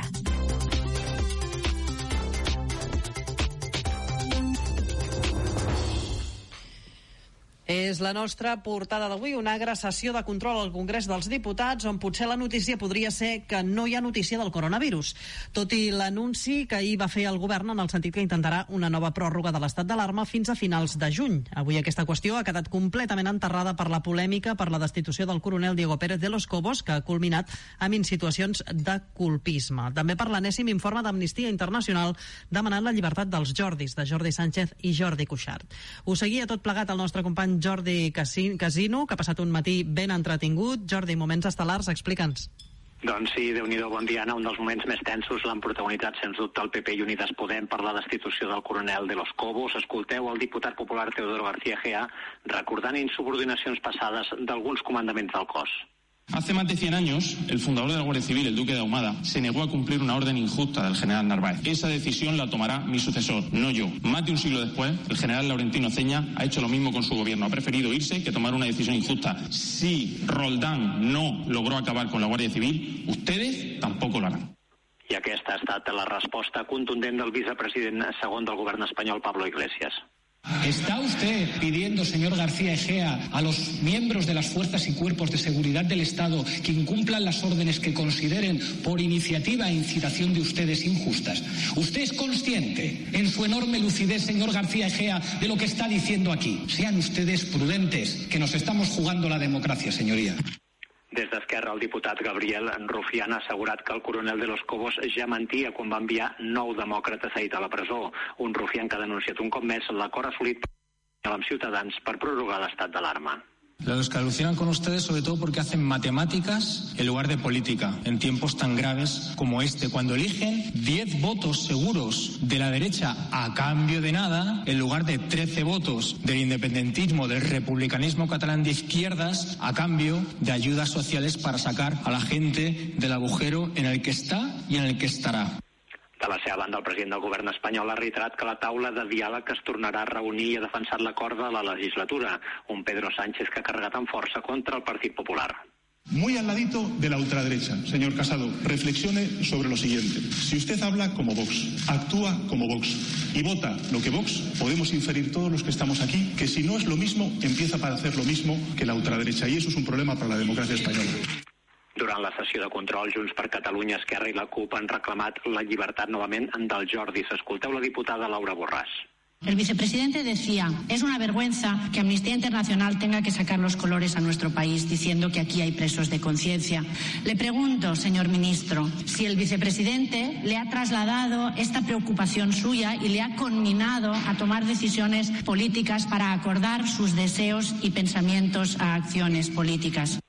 És la nostra portada d'avui, una agra sessió de control al Congrés dels Diputats, on potser la notícia podria ser que no hi ha notícia del coronavirus, tot i l'anunci que ahir va fer el govern en el sentit que intentarà una nova pròrroga de l'estat d'alarma fins a finals de juny. Avui aquesta qüestió ha quedat completament enterrada per la polèmica per la destitució del coronel Diego Pérez de los Cobos, que ha culminat amb situacions de colpisme. També per l'enèsim informe d'Amnistia Internacional demanant la llibertat dels Jordis, de Jordi Sánchez i Jordi Cuixart. Ho seguia tot plegat el nostre company Jordi Casino, que ha passat un matí ben entretingut. Jordi, moments estel·lars, explica'ns. Doncs sí, Déu-n'hi-do, bon dia, Anna. Un dels moments més tensos l'han protagonitzat, sens dubte, el P P i Unides Podem per la destitució del coronel de los Cobos. Escolteu el diputat popular Teodoro García Gea recordant insubordinacions passades d'alguns comandaments del cos. Hace más de cien años, el fundador de la Guardia Civil, el duque de Ahumada, se negó a cumplir una orden injusta del general Narváez. Esa decisión la tomará mi sucesor, no yo. Más de un siglo después, el general Laurentino Ceña ha hecho lo mismo con su gobierno. Ha preferido irse que tomar una decisión injusta. Si Roldán no logró acabar con la Guardia Civil, ustedes tampoco lo harán. I aquesta ha estat la resposta contundent del vicepresident segon del govern espanyol, Pablo Iglesias. ¿Está usted pidiendo, señor García Egea, a los miembros de las fuerzas y cuerpos de seguridad del Estado que incumplan las órdenes que consideren por iniciativa e incitación de ustedes injustas? ¿Usted es consciente, en su enorme lucidez, señor García Egea, de lo que está diciendo aquí? Sean ustedes prudentes, que nos estamos jugando la democracia, señoría. Des d'Esquerra, el diputat Gabriel Rufián ha assegurat que el coronel de los Cobos ja mentia quan va enviar nou demòcrates ahir a la presó. Un Rufián que ha denunciat un cop més l'acord assolit amb Ciutadans per prorrogar l'estat d'alarma. Los que alucinan con ustedes sobre todo porque hacen matemáticas en lugar de política en tiempos tan graves como este, cuando eligen diez votos seguros de la derecha a cambio de nada en lugar de trece votos del independentismo, del republicanismo catalán de izquierdas a cambio de ayudas sociales para sacar a la gente del agujero en el que está y en el que estará. De la seva banda, el president del govern espanyol ha reiterat que la taula de diàleg es tornarà a reunir i ha defensat l'acord de la legislatura. Un Pedro Sánchez que ha carregat amb força contra el Partit Popular. Muy al ladito de la ultraderecha, señor Casado, reflexione sobre lo siguiente. Si usted habla como Vox, actúa como Vox y vota lo que Vox, podemos inferir todos los que estamos aquí que si no es lo mismo, empieza para hacer lo mismo que la ultraderecha, y eso es un problema para la democracia española. Durant la sessió de control, Junts per Catalunya, Esquerra i la CUP han reclamat la llibertat novament del Jordi. Escolteu la diputada Laura Borràs. El vicepresidente decía, es una vergüenza que Amnistía Internacional tenga que sacar los colores a nuestro país diciendo que aquí hay presos de conciencia. Le pregunto, señor ministro, si el vicepresidente le ha trasladado esta preocupación suya y le ha conminado a tomar decisiones políticas para acordar sus deseos y pensamientos a acciones políticas.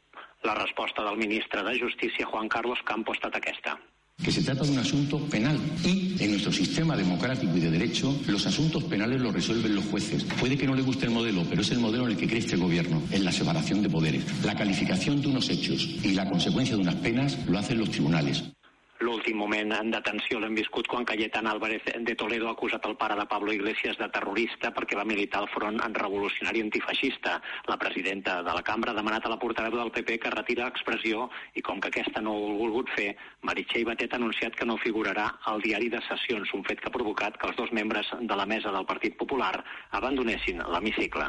La resposta del ministre de Justícia, Juan Carlos Campo, ha estat aquesta. Que se trata de un asunto penal y en nuestro sistema democrático y de derecho los asuntos penales los resuelven los jueces. Puede que no le guste el modelo, pero es el modelo en el que cree este gobierno, en la separación de poderes. La calificación de unos hechos y la consecuencia de unas penas lo hacen los tribunales. L'últim moment en detenció l'hem viscut quan Cayetán Álvarez de Toledo ha acusat el pare de Pablo Iglesias de terrorista perquè va militar al front revolucionari antifeixista. La presidenta de la cambra ha demanat a la portaveu del P P que retira l'expressió i com que aquesta no ho ha volgut fer, Meritxell Batet ha anunciat que no figurarà al diari de sessions, un fet que ha provocat que els dos membres de la mesa del Partit Popular abandonessin l'hemicicle.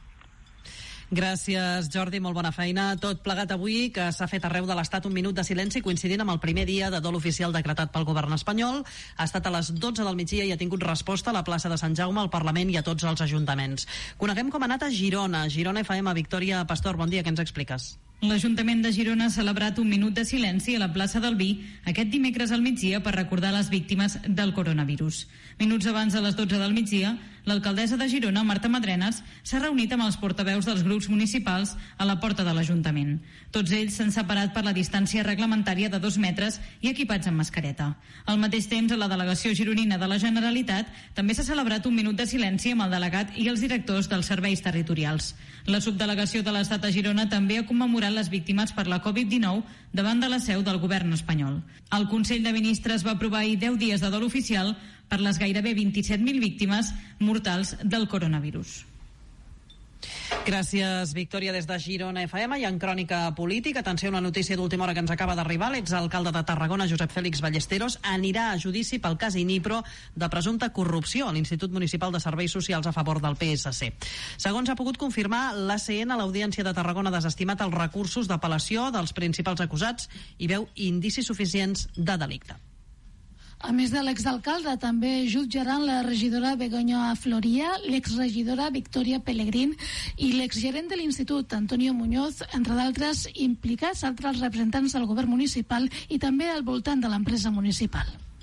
Gràcies, Jordi, molt bona feina. Tot plegat avui, que s'ha fet arreu de l'Estat un minut de silenci coincidint amb el primer dia de dol oficial decretat pel govern espanyol. Ha estat a les dotze del migdia i ha tingut resposta a la plaça de Sant Jaume, al Parlament i a tots els ajuntaments. Coneguem com ha anat a Girona. Girona F M, Victòria Pastor, bon dia, què ens expliques? L'Ajuntament de Girona ha celebrat un minut de silenci a la plaça del Vi aquest dimecres al migdia per recordar les víctimes del coronavirus. Minuts abans de les dotze del migdia, l'alcaldessa de Girona, Marta Madrenas, s'ha reunit amb els portaveus dels grups municipals a la porta de l'Ajuntament. Tots ells s'han separat per la distància reglamentària de dos metres i equipats amb mascareta. Al mateix temps, a la delegació gironina de la Generalitat també s'ha celebrat un minut de silenci amb el delegat i els directors dels serveis territorials. La subdelegació de l'Estat a Girona també ha commemorat les víctimes per la covid dinou davant de la seu del govern espanyol. El Consell de Ministres va aprovar ahir deu dies de dol oficial per les gairebé vint-i-set mil víctimes mortals del coronavirus. Gràcies, Victòria, des de Girona F M. I en crònica política, atenció a una notícia d'última hora que ens acaba d'arribar. L'exalcalde de Tarragona, Josep Fèlix Ballesteros, anirà a judici pel cas Inipro de presumpta corrupció a l'Institut Municipal de Serveis Socials a favor del P S C. Segons ha pogut confirmar l'A C N, l'Audiència de Tarragona ha desestimat els recursos d'apel·lació dels principals acusats i veu indicis suficients de delicte. A més de l'exalcalde, també jutjaran la regidora Begoña Floria, l'exregidora Victòria Pellegrín i l'exgerent de l'Institut, Antonio Muñoz, entre d'altres implicats altres representants del govern municipal i també al voltant de l'empresa municipal.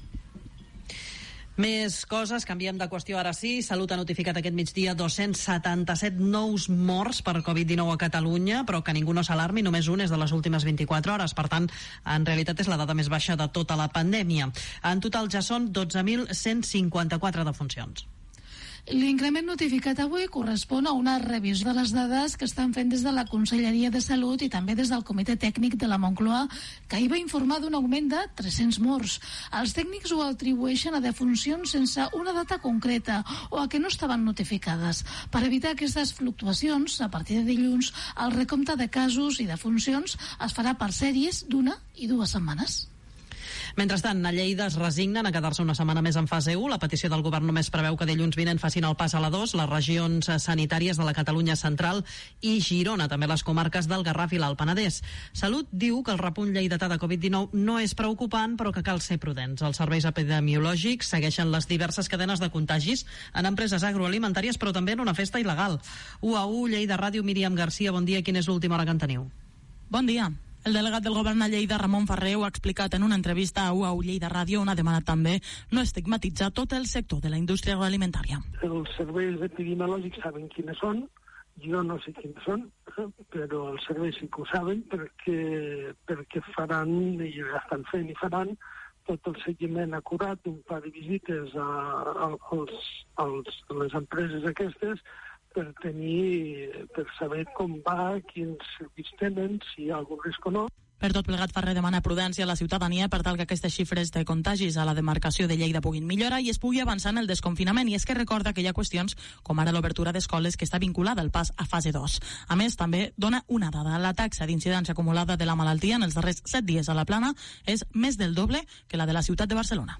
Més coses, canviem de qüestió ara sí. Salut ha notificat aquest migdia dos-cents setanta-set nous morts per covid dinou a Catalunya, però que ningú no s'alarmi, només un és de les últimes vint-i-quatre hores. Per tant, en realitat és la dada més baixa de tota la pandèmia. En total ja són dotze mil cent cinquanta-quatre defuncions. L'increment notificat avui correspon a una revisió de les dades que estan fent des de la Conselleria de Salut i també des del Comitè Tècnic de la Moncloa, que ahir va informar d'un augment de tres-cents morts. Els tècnics ho atribueixen a defuncions sense una data concreta o a que no estaven notificades. Per evitar aquestes fluctuacions, a partir de dilluns, el recompte de casos i defuncions es farà per sèries d'una i dues setmanes. Mentrestant, a Lleida es resignen a quedar-se una setmana més en fase u. La petició del govern només preveu que dilluns vinent facin el pas a la dos les regions sanitàries de la Catalunya central i Girona, també les comarques del Garraf i l'Alt Penedès. Salut diu que el repunt lleidatà de covid dinou no és preocupant, però que cal ser prudents. Els serveis epidemiològics segueixen les diverses cadenes de contagis en empreses agroalimentàries, però també en una festa il·legal. u a u, Lleida Ràdio, Míriam Garcia, bon dia. Quina és l'última hora que en teniu? Bon dia. El delegat del govern a Lleida, Ramon Ferrer, ho ha explicat en una entrevista a u a u Lleida Ràdio, on ha demanat també no estigmatitzar tot el sector de la indústria agroalimentària. Els serveis epidemiològics saben quines són, jo no sé quins són, però els serveis sí que ho saben perquè, perquè faran, i ja estan fent i faran, tot el seguiment acurat d'un pla de visites a, a, als, als, a les empreses aquestes per tenir, per saber com va, quins serveis tenen, si hi ha algun risc o no. Per tot plegat, Ferrer demana prudència a la ciutadania per tal que aquestes xifres de contagis a la demarcació de Lleida puguin millorar i es pugui avançar en el desconfinament. I és que recorda que hi ha qüestions com ara l'obertura d'escoles que està vinculada al pas a fase dos. A més, també dona una dada. La taxa d'incidència acumulada de la malaltia en els darrers set dies a la Plana és més del doble que la de la ciutat de Barcelona.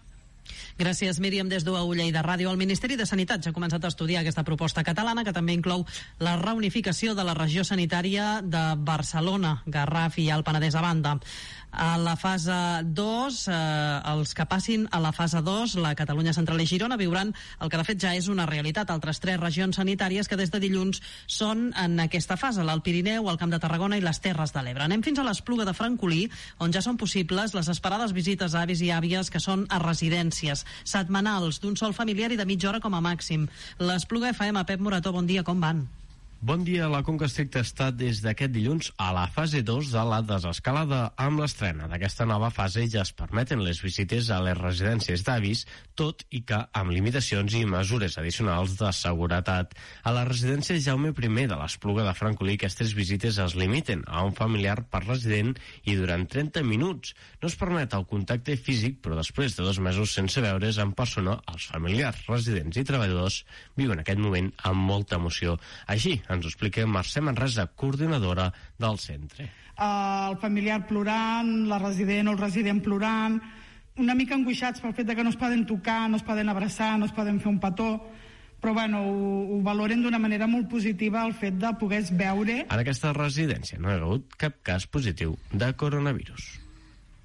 Gràcies, Míriam, des d'u a u Lleida Ràdio. El Ministeri de Sanitat ja ha començat a estudiar aquesta proposta catalana, que també inclou la reunificació de la regió sanitària de Barcelona, Garraf i Alt Penedès a banda. A la fase dos, eh, els que passin a la fase dos, la Catalunya Central i Girona, viuran el que de fet ja és una realitat. Altres tres regions sanitàries que des de dilluns són en aquesta fase, l'Alt Pirineu, el Camp de Tarragona i les Terres de l'Ebre. Anem fins a l'Espluga de Francolí, on ja són possibles les esperades visites a avis i àvies que són a residències, setmanals, d'un sol familiar i de mitja hora com a màxim. L'Espluga F M, Pep Morató, bon dia, com van? Bon dia. La Conca Estricta està des d'aquest dilluns a la fase dos de la desescalada. Amb l'estrena d'aquesta nova fase ja es permeten les visites a les residències d'avis, tot i que amb limitacions i mesures addicionals de seguretat. A la residència Jaume I de l'Espluga de Francolí, aquestes visites es limiten a un familiar per resident i durant trenta minuts. No es permet el contacte físic, però després de dos mesos sense veure's en persona, els familiars, residents i treballadors viuen aquest moment amb molta emoció. Així, ens ho explica Mercè Manresa, coordinadora del centre. El familiar plorant, la resident o el resident plorant, una mica angoixats pel fet de que no es poden tocar, no es poden abraçar, no es poden fer un petó, però bueno, ho, ho valoren d'una manera molt positiva el fet de poder veure. En aquesta residència no hi ha hagut cap cas positiu de coronavirus.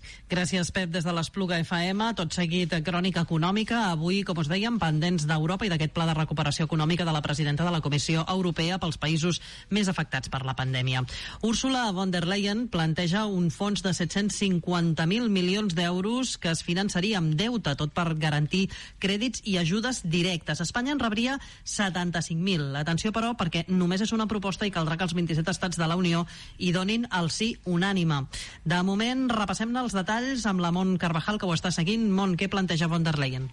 Gràcies, Pep, des de l'Espluga F M. Tot seguit, crònica econòmica. Avui, com us dèiem, pendents d'Europa i d'aquest pla de recuperació econòmica de la presidenta de la Comissió Europea pels països més afectats per la pandèmia. Ursula von der Leyen planteja un fons de set-cents cinquanta mil milions d'euros que es finançaria amb deute, tot per garantir crèdits i ajudes directes. Espanya en rebria setanta-cinc mil. Atenció, però, perquè només és una proposta i caldrà que els vint-i-set estats de la Unió hi donin el sí unànime. De moment, repassem-ne els detalls amb la Mont Carvajal, que ho està seguint. Mont, què planteja von der Leyen?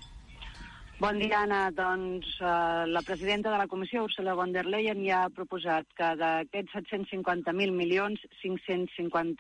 Bon dia, Anna. Doncs eh, la presidenta de la Comissió, Ursula von der Leyen, ja ha proposat que d'aquests set-cents cinquanta mil milions, cinc-cents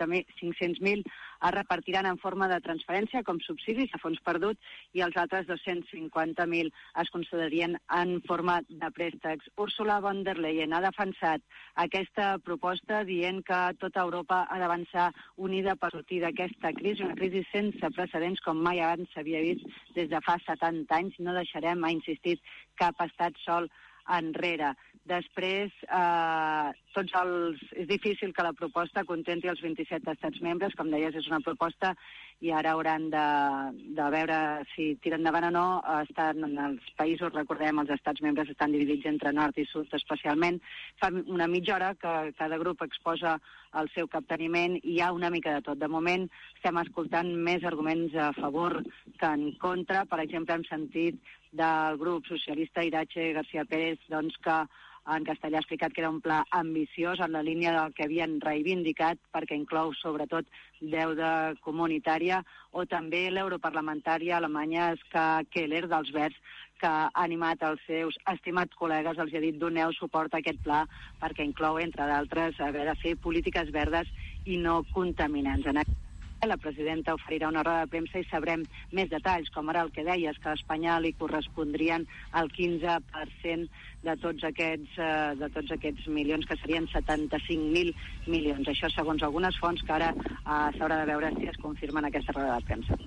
mil es repartiran en forma de transferència, com subsidis a fons perdut, i els altres dos-cents cinquanta mil es concedirien en forma de préstecs. Ursula von der Leyen ha defensat aquesta proposta dient que tota Europa ha d'avançar unida per sortir d'aquesta crisi, una crisi sense precedents com mai abans s'havia vist des de fa setanta anys. No deixarem, ha insistit, cap estat sol enrere. Després, eh, tots els... és difícil que la proposta contenti els vint-i-set estats membres. Com deies, és una proposta i ara hauran de, de veure si tira endavant o no. Estan en els països, recordem, els estats membres estan dividits entre nord i sud especialment. Fa una mitja hora que cada grup exposa el seu capteniment i hi ha una mica de tot. De moment estem escoltant més arguments a favor que en contra. Per exemple, hem sentit del grup socialista Irache García Pérez doncs, que en castellà ha explicat que era un pla ambiciós en la línia del que havien reivindicat, perquè inclou sobretot deuda comunitària, o també l'europarlamentària alemanya Ska Keller dels Verds, que ha animat els seus estimats col·legues, els ha dit: doneu suport a aquest pla perquè inclou, entre d'altres, haver de fer polítiques verdes i no contaminants. En la presidenta oferirà una roda de premsa i sabrem més detalls, com ara el que deies, que a Espanya li correspondrien el quinze per cent de tots aquests, eh, de tots aquests milions, que serien setanta-cinc mil milions. Això segons algunes fonts que ara eh, s'haurà de veure si es confirmen aquesta roda de premsa.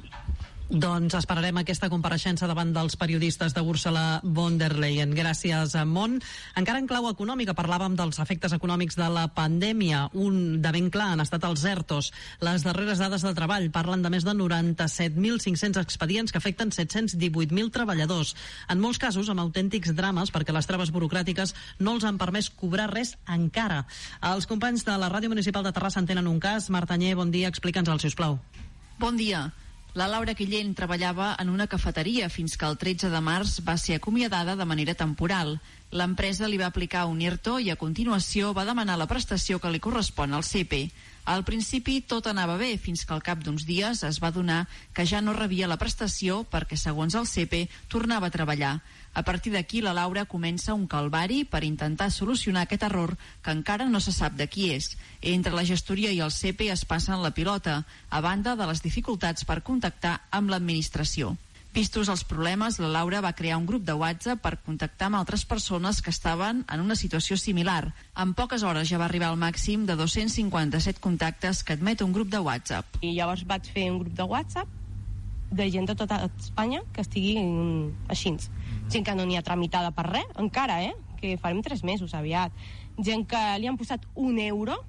Doncs esperarem aquesta compareixença davant dels periodistes de Ursula von der Leyen. Gràcies, Mont. Encara en clau econòmica, parlàvem dels efectes econòmics de la pandèmia. Un de ben clar han estat els ERTOs. Les darreres dades de treball parlen de més de noranta-set mil cinc-cents expedients que afecten set-cents divuit mil treballadors. En molts casos amb autèntics drames, perquè les traves burocràtiques no els han permès cobrar res encara. Els companys de la Ràdio Municipal de Terrassa en tenen un cas. Martanyer, bon dia, explica'ns-el, sisplau. Bon dia. La Laura Quillent treballava en una cafeteria fins que el tretze de març va ser acomiadada de manera temporal. L'empresa li va aplicar un ERTO i a continuació va demanar la prestació que li correspon al C E P E. Al principi tot anava bé, fins que al cap d'uns dies es va adonar que ja no rebia la prestació perquè, segons el C E P E, tornava a treballar. A partir d'aquí, la Laura comença un calvari per intentar solucionar aquest error que encara no se sap de qui és. Entre la gestoria i el C E P E es passen la pilota, a banda de les dificultats per contactar amb l'administració. Vistos els problemes, la Laura va crear un grup de WhatsApp per contactar amb altres persones que estaven en una situació similar. En poques hores ja va arribar al màxim de dos-cents cinquanta-set contactes que admet un grup de WhatsApp. I llavors vaig fer un grup de WhatsApp de gent de tota Espanya que estigui així. Gent que no n'hi ha tramitada per res, encara, eh? Que farem tres mesos aviat. Gent que li han posat un euro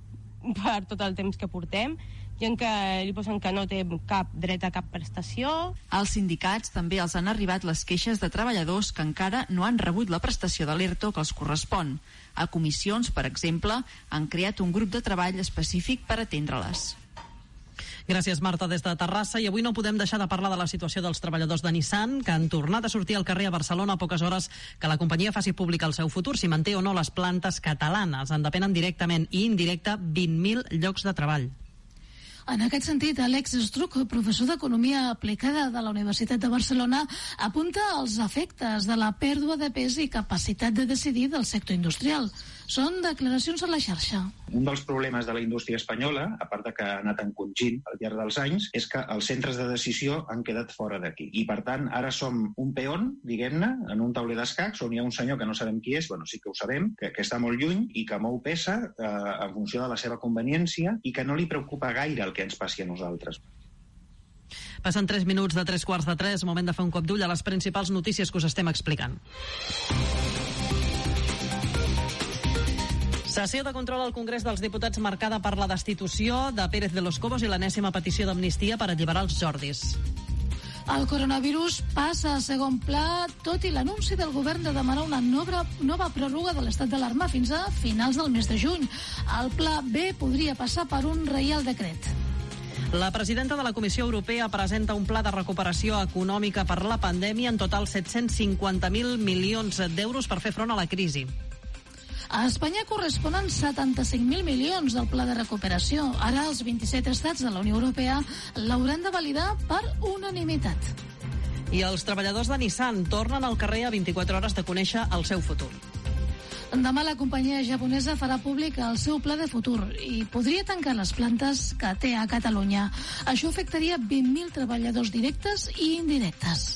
per tot el temps que portem, gent que li posen que no té cap dret a cap prestació. Als sindicats també els han arribat les queixes de treballadors que encara no han rebut la prestació de l'ERTO que els correspon. A comissions, per exemple, han creat un grup de treball específic per atendre-les. Gràcies, Marta, des de Terrassa. I avui no podem deixar de parlar de la situació dels treballadors de Nissan, que han tornat a sortir al carrer a Barcelona a poques hores que la companyia faci públic el seu futur, si manté o no les plantes catalanes. En depenen directament i indirecte vint mil llocs de treball. En aquest sentit, Alex Struck, professor d'Economia Aplicada de la Universitat de Barcelona, apunta als efectes de la pèrdua de pes i capacitat de decidir del sector industrial. Són declaracions a la xarxa. Un dels problemes de la indústria espanyola, a part de que ha anat encongint al llarg dels anys, és que els centres de decisió han quedat fora d'aquí. I, per tant, ara som un peón, diguem-ne, en un tauler d'escacs, on hi ha un senyor que no sabem qui és, bueno, sí que ho sabem, que, que està molt lluny i que mou peça eh, en funció de la seva conveniència i que no li preocupa gaire el que ens passi a nosaltres. Passen tres minuts de tres quarts de tres, moment de fer un cop d'ull a les principals notícies que us estem explicant. Sessió de control al Congrés dels Diputats marcada per la destitució de Pérez de los Cobos i l'enèsima petició d'amnistia per alliberar els Jordis. El coronavirus passa a segon pla, tot i l'anunci del govern de demanar una nova, nova pròrroga de l'estat d'alarma fins a finals del mes de juny. El pla B podria passar per un reial decret. La presidenta de la Comissió Europea presenta un pla de recuperació econòmica per la pandèmia, en total set-cents cinquanta mil milions d'euros per fer front a la crisi. A Espanya corresponen setanta-cinc mil milions del pla de recuperació. Ara els vint-i-set estats de la Unió Europea l'hauran de validar per unanimitat. I els treballadors de Nissan tornen al carrer a vint-i-quatre hores de conèixer el seu futur. Demà la companyia japonesa farà públic el seu pla de futur i podria tancar les plantes que té a Catalunya. Això afectaria vint mil treballadors directes i indirectes.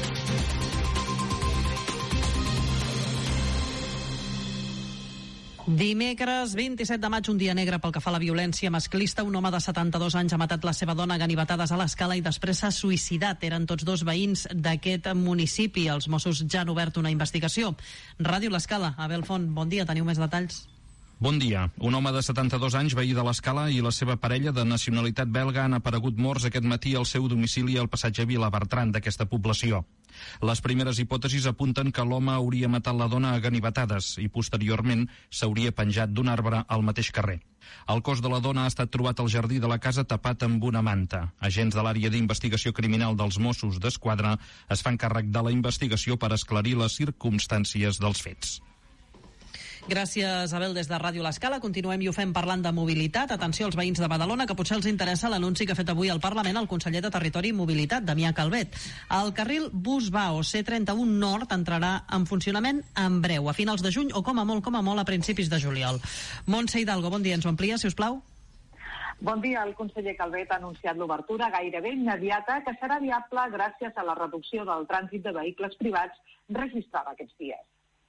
Dimecres vint-i-set de maig, un dia negre pel que fa a la violència masclista. Un home de setanta-dos anys ha matat la seva dona a ganivetades a l'Escala i després s'ha suïcidat. Eren tots dos veïns d'aquest municipi. Els Mossos ja han obert una investigació. Ràdio l'Escala, Abel Font, bon dia, teniu més detalls? Bon dia. Un home de setanta-dos anys, veí de l'Escala, i la seva parella de nacionalitat belga han aparegut morts aquest matí al seu domicili al passatge Vila Bertran d'aquesta població. Les primeres hipòtesis apunten que l'home hauria matat la dona a ganivetades i posteriorment s'hauria penjat d'un arbre al mateix carrer. El cos de la dona ha estat trobat al jardí de la casa tapat amb una manta. Agents de l'àrea d'investigació criminal dels Mossos d'Esquadra es fan càrrec de la investigació per esclarir les circumstàncies dels fets. Gràcies, Abel, des de Ràdio l'Escala. Continuem i ho fem parlant de mobilitat. Atenció als veïns de Badalona, que potser els interessa l'anunci que ha fet avui al Parlament el conseller de Territori i Mobilitat, Damià Calvet. El carril Bus-Vao C trenta-un Nord entrarà en funcionament en breu, a finals de juny o com a molt, com a molt, a principis de juliol. Montse Hidalgo, bon dia, ens ho amplia, si us plau? Bon dia. El conseller Calvet ha anunciat l'obertura gairebé immediata que serà viable gràcies a la reducció del trànsit de vehicles privats registrada aquests dies.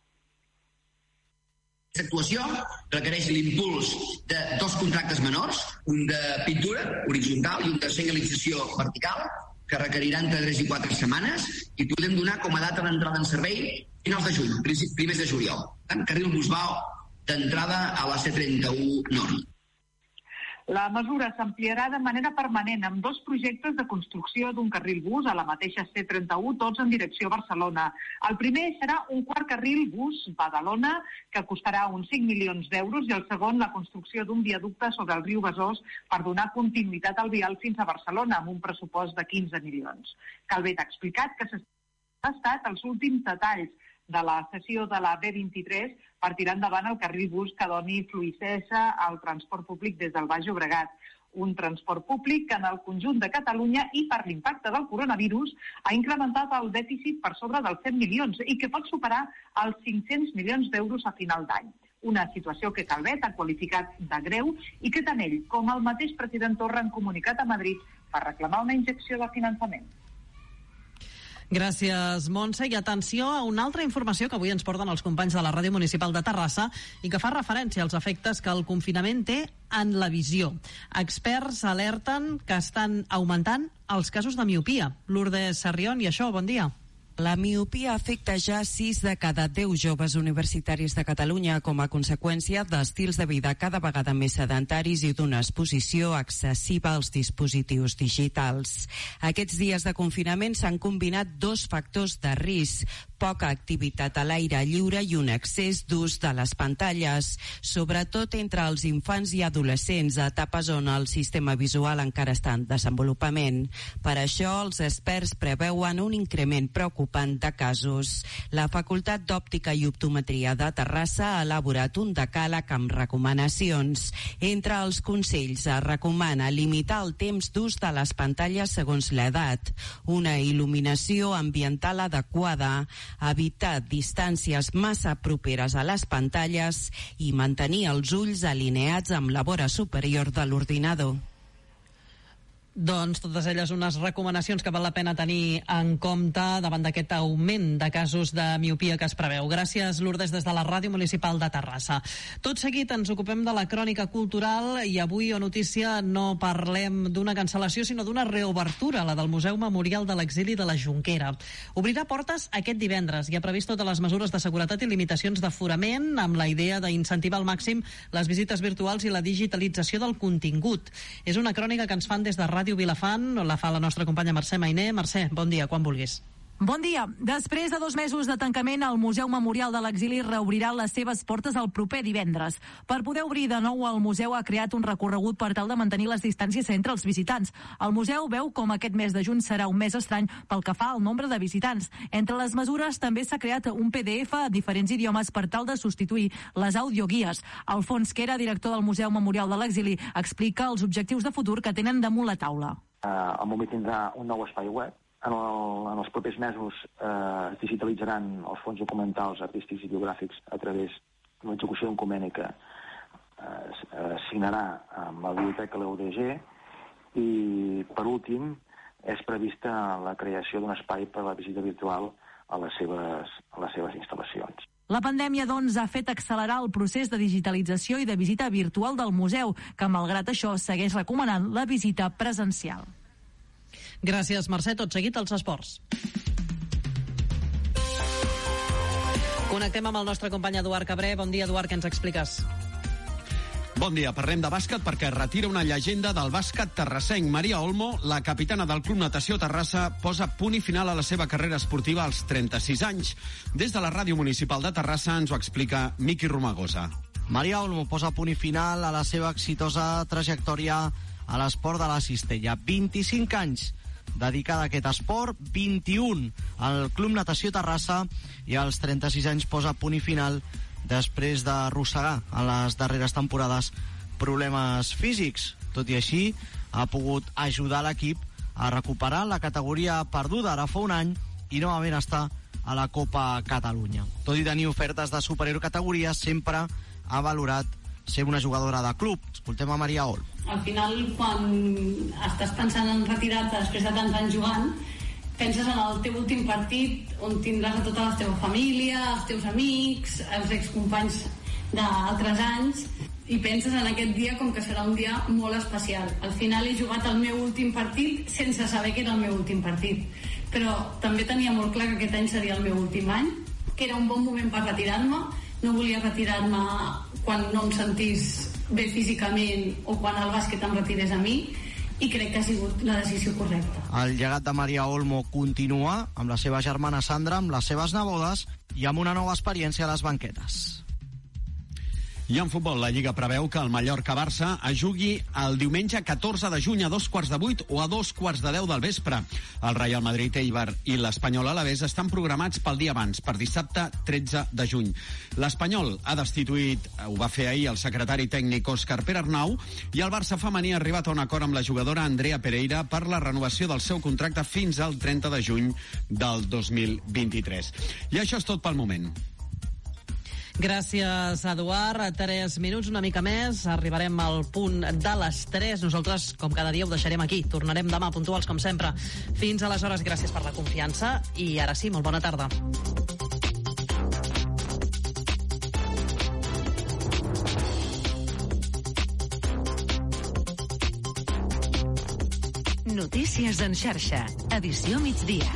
Aquesta actuació requereix l'impuls de dos contractes menors, un de pintura horitzontal i un de senyalització vertical, que requeriran entre tres i quatre setmanes, i podem donar com a data d'entrada en servei finals de juny, primers de juliol. En carril Bus-Vao d'entrada a la C trenta-un Nord. La mesura s'ampliarà de manera permanent amb dos projectes de construcció d'un carril bus a la mateixa C trenta-un, tots en direcció a Barcelona. El primer serà un quart carril bus Badalona, que costarà uns cinc milions d'euros, i el segon la construcció d'un viaducte sobre el riu Besòs per donar continuïtat al vial fins a Barcelona, amb un pressupost de quinze milions. Calvet ha explicat que s'han estat els últims detalls de la cessió de la B vint-i-tres per tirar endavant el carril bus que doni fluïdesa al transport públic des del Baix Llobregat. Un transport públic que en el conjunt de Catalunya i per l'impacte del coronavirus ha incrementat el dèficit per sobre dels cent milions i que pot superar els cinc-cents milions d'euros a final d'any. Una situació que Calvet ha qualificat de greu i que tant ell com el mateix president Torra han comunicat a Madrid per reclamar una injecció de finançament. Gràcies, Montse. I atenció a una altra informació que avui ens porten els companys de la Ràdio Municipal de Terrassa i que fa referència als efectes que el confinament té en la visió. Experts alerten que estan augmentant els casos de miopia. Lourdes Sarrión, i això, bon dia. La miopia afecta ja sis de cada deu joves universitaris de Catalunya com a conseqüència d'estils de vida cada vegada més sedentaris i d'una exposició excessiva als dispositius digitals. Aquests dies de confinament s'han combinat dos factors de risc: poca activitat a l'aire lliure i un excés d'ús de les pantalles, sobretot entre els infants i adolescents, etapes on el sistema visual encara està en desenvolupament. Per això, els experts preveuen un increment preocupant de casos. La Facultat d'Òptica i Optometria de Terrassa ha elaborat un decàleg amb recomanacions. Entre els consells es recomana limitar el temps d'ús de les pantalles segons l'edat, una il·luminació ambiental adequada, evitar distàncies massa properes a les pantalles i mantenir els ulls alineats amb la vora superior de l'ordinador. Doncs totes elles unes recomanacions que val la pena tenir en compte davant d'aquest augment de casos de miopia que es preveu. Gràcies, Lourdes, des de la Ràdio Municipal de Terrassa. Tot seguit ens ocupem de la crònica cultural i avui a Notícia no parlem d'una cancel·lació sinó d'una reobertura, la del Museu Memorial de l'Exili de la Jonquera. Obrirà portes aquest divendres i ha previst totes les mesures de seguretat i limitacions d'aforament amb la idea d'incentivar al màxim les visites virtuals i la digitalització del contingut. És una crònica que ens fan des de Ràdio Vilafant, la fa la nostra companya Mercè Mainer. Mercè, bon dia, quan vulguis. Bon dia. Després de dos mesos de tancament, el Museu Memorial de l'Exili reobrirà les seves portes el proper divendres. Per poder obrir de nou, el museu ha creat un recorregut per tal de mantenir les distàncies entre els visitants. El museu veu com aquest mes de juny serà un mes estrany pel que fa al nombre de visitants. Entre les mesures també s'ha creat un P D F a diferents idiomes per tal de substituir les audioguies. Alfons Quera, director del Museu Memorial de l'Exili, explica els objectius de futur que tenen damunt la taula. Uh, el Momi tindrà un nou espai web. En, el, en els propers mesos eh, es digitalitzaran els fons documentals, artístics i biogràfics a través de l'execució d'un conveni que eh, signarà amb la Biblioteca de la U D G i, per últim, és prevista la creació d'un espai per a la visita virtual a les seves, a les seves instal·lacions. La pandèmia, doncs, ha fet accelerar el procés de digitalització i de visita virtual del museu, que, malgrat això, segueix recomanant la visita presencial. Gràcies, Mercè. Tot seguit, els esports. Connectem amb el nostre company Eduard Cabré. Bon dia, Eduard, què ens expliques? Bon dia, parlem de bàsquet perquè retira una llegenda del bàsquet terrassenc. Maria Olmo, la capitana del Club Natació Terrassa, posa punt i final a la seva carrera esportiva als trenta-sis anys. Des de la Ràdio Municipal de Terrassa ens ho explica Miqui Romagosa. Maria Olmo posa punt i final a la seva exitosa trajectòria a l'esport de la cistella. vint-i-cinc anys dedicada a aquest esport, vint-i-un al Club Natació Terrassa i als trenta-sis anys posa punt i final després d'arrossegar en les darreres temporades problemes físics. Tot i així, ha pogut ajudar l'equip a recuperar la categoria perduda ara fa un any i novament estar a la Copa Catalunya. Tot i tenir ofertes de superior categoria, sempre ha valorat ser una jugadora de club. Escoltem a Maria Ol. Al final, quan estàs pensant en retirar-te després de tants anys jugant, penses en el teu últim partit on tindràs a tota la teva família, els teus amics, els excompanys d'altres anys, i penses en aquest dia com que serà un dia molt especial. Al final he jugat el meu últim partit sense saber que era el meu últim partit, però també tenia molt clar que aquest any seria el meu últim any, que era un bon moment per retirar-me. No volia retirar-me quan no em sentís bé físicament o quan el bàsquet em retirés a mi, i crec que ha sigut la decisió correcta. El llegat de Maria Olmo continua amb la seva germana Sandra, amb les seves nebodes i amb una nova experiència a les banquetes. I en futbol, la Lliga preveu que el Mallorca-Barça es jugui el diumenge catorze de juny a dos quarts de vuit o a dos quarts de deu del vespre. El Real Madrid, Eibar i l'Espanyol Alavés estan programats pel dia abans, per dissabte tretze de juny. L'Espanyol ha destituït, ho va fer ahir, el secretari tècnic Òscar Perarnau, i el Barça femení ha arribat a un acord amb la jugadora Andrea Pereira per la renovació del seu contracte fins al trenta de juny del dos mil vint-i-tres. I això és tot pel moment. Gràcies, Eduard. A tres minuts, una mica més, arribarem al punt de les tres. Nosaltres, com cada dia, ho deixarem aquí. Tornarem demà puntuals, com sempre. Fins aleshores, gràcies per la confiança i ara sí, molt bona tarda. Notícies en xarxa, edició migdia.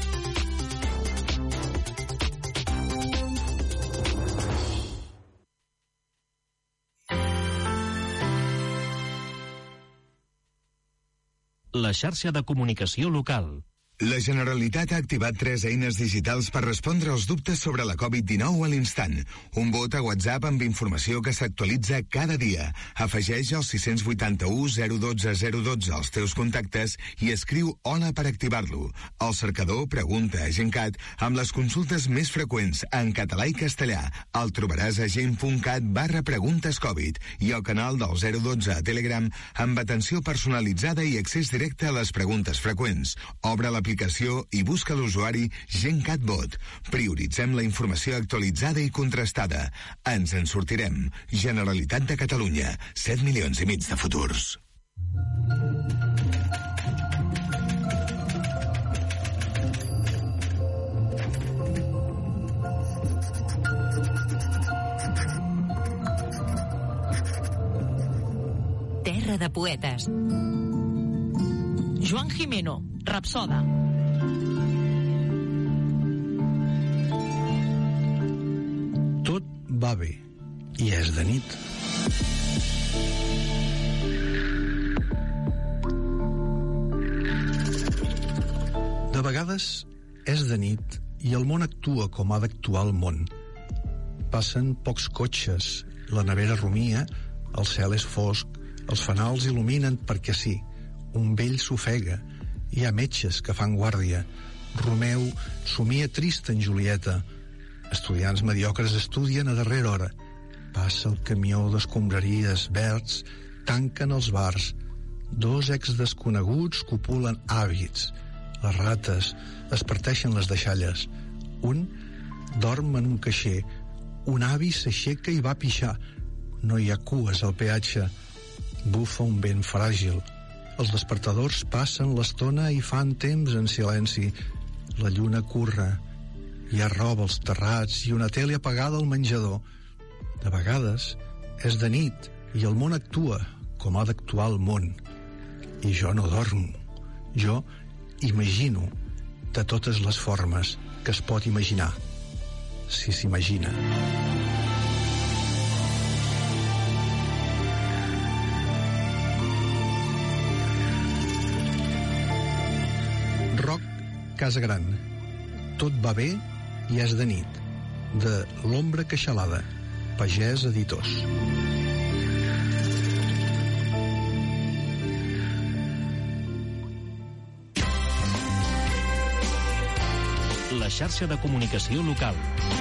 La xarxa de comunicació local. La Generalitat ha activat tres eines digitals per respondre als dubtes sobre la covid dinou a l'instant. Un bot a WhatsApp amb informació que s'actualitza cada dia. Afegeix el sis vuit u zero un dos zero un dos als teus contactes i escriu hola per activar-lo. Al cercador pregunta a GenCat amb les consultes més freqüents en català i castellà. El trobaràs a gent.cat barra preguntes Covid i al canal del zero dotze a Telegram amb atenció personalitzada i accés directe a les preguntes freqüents. Obre l'aplicació i busca l'usuari GenCatBot. Prioritzem la informació actualitzada i contrastada. Ens en sortirem. Generalitat de Catalunya. set milions i mig de futurs. Terra de poetes. Joan Jimeno, Rapsoda. Tot va bé, i és de nit. De vegades és de nit i el món actua com ha d'actuar el món. Passen pocs cotxes, la nevera rumia, el cel és fosc, els fanals il·luminen perquè sí, un vell s'ofega, hi ha metges que fan guàrdia, Romeu somia trist en Julieta, estudiants mediocres estudien a darrera hora, passa el camió d'escombraries verds, tanquen els bars, dos ex-desconeguts copulen hàbits, les rates es parteixen les deixalles, un dorm en un caixer, un avi s'aixeca i va pixar, no hi ha cues al peatge, bufa un vent fràgil, els despertadors passen l'estona i fan temps en silenci, la lluna curra, hi ha roba als terrats i una tele apagada al menjador. De vegades és de nit i el món actua com ha d'actuar el món. I jo no dormo. Jo imagino de totes les formes que es pot imaginar, si s'imagina. Roc Casagran. Tot va bé i és de nit. De L'ombra queixalada. Pagès Editors. La xarxa de comunicació local.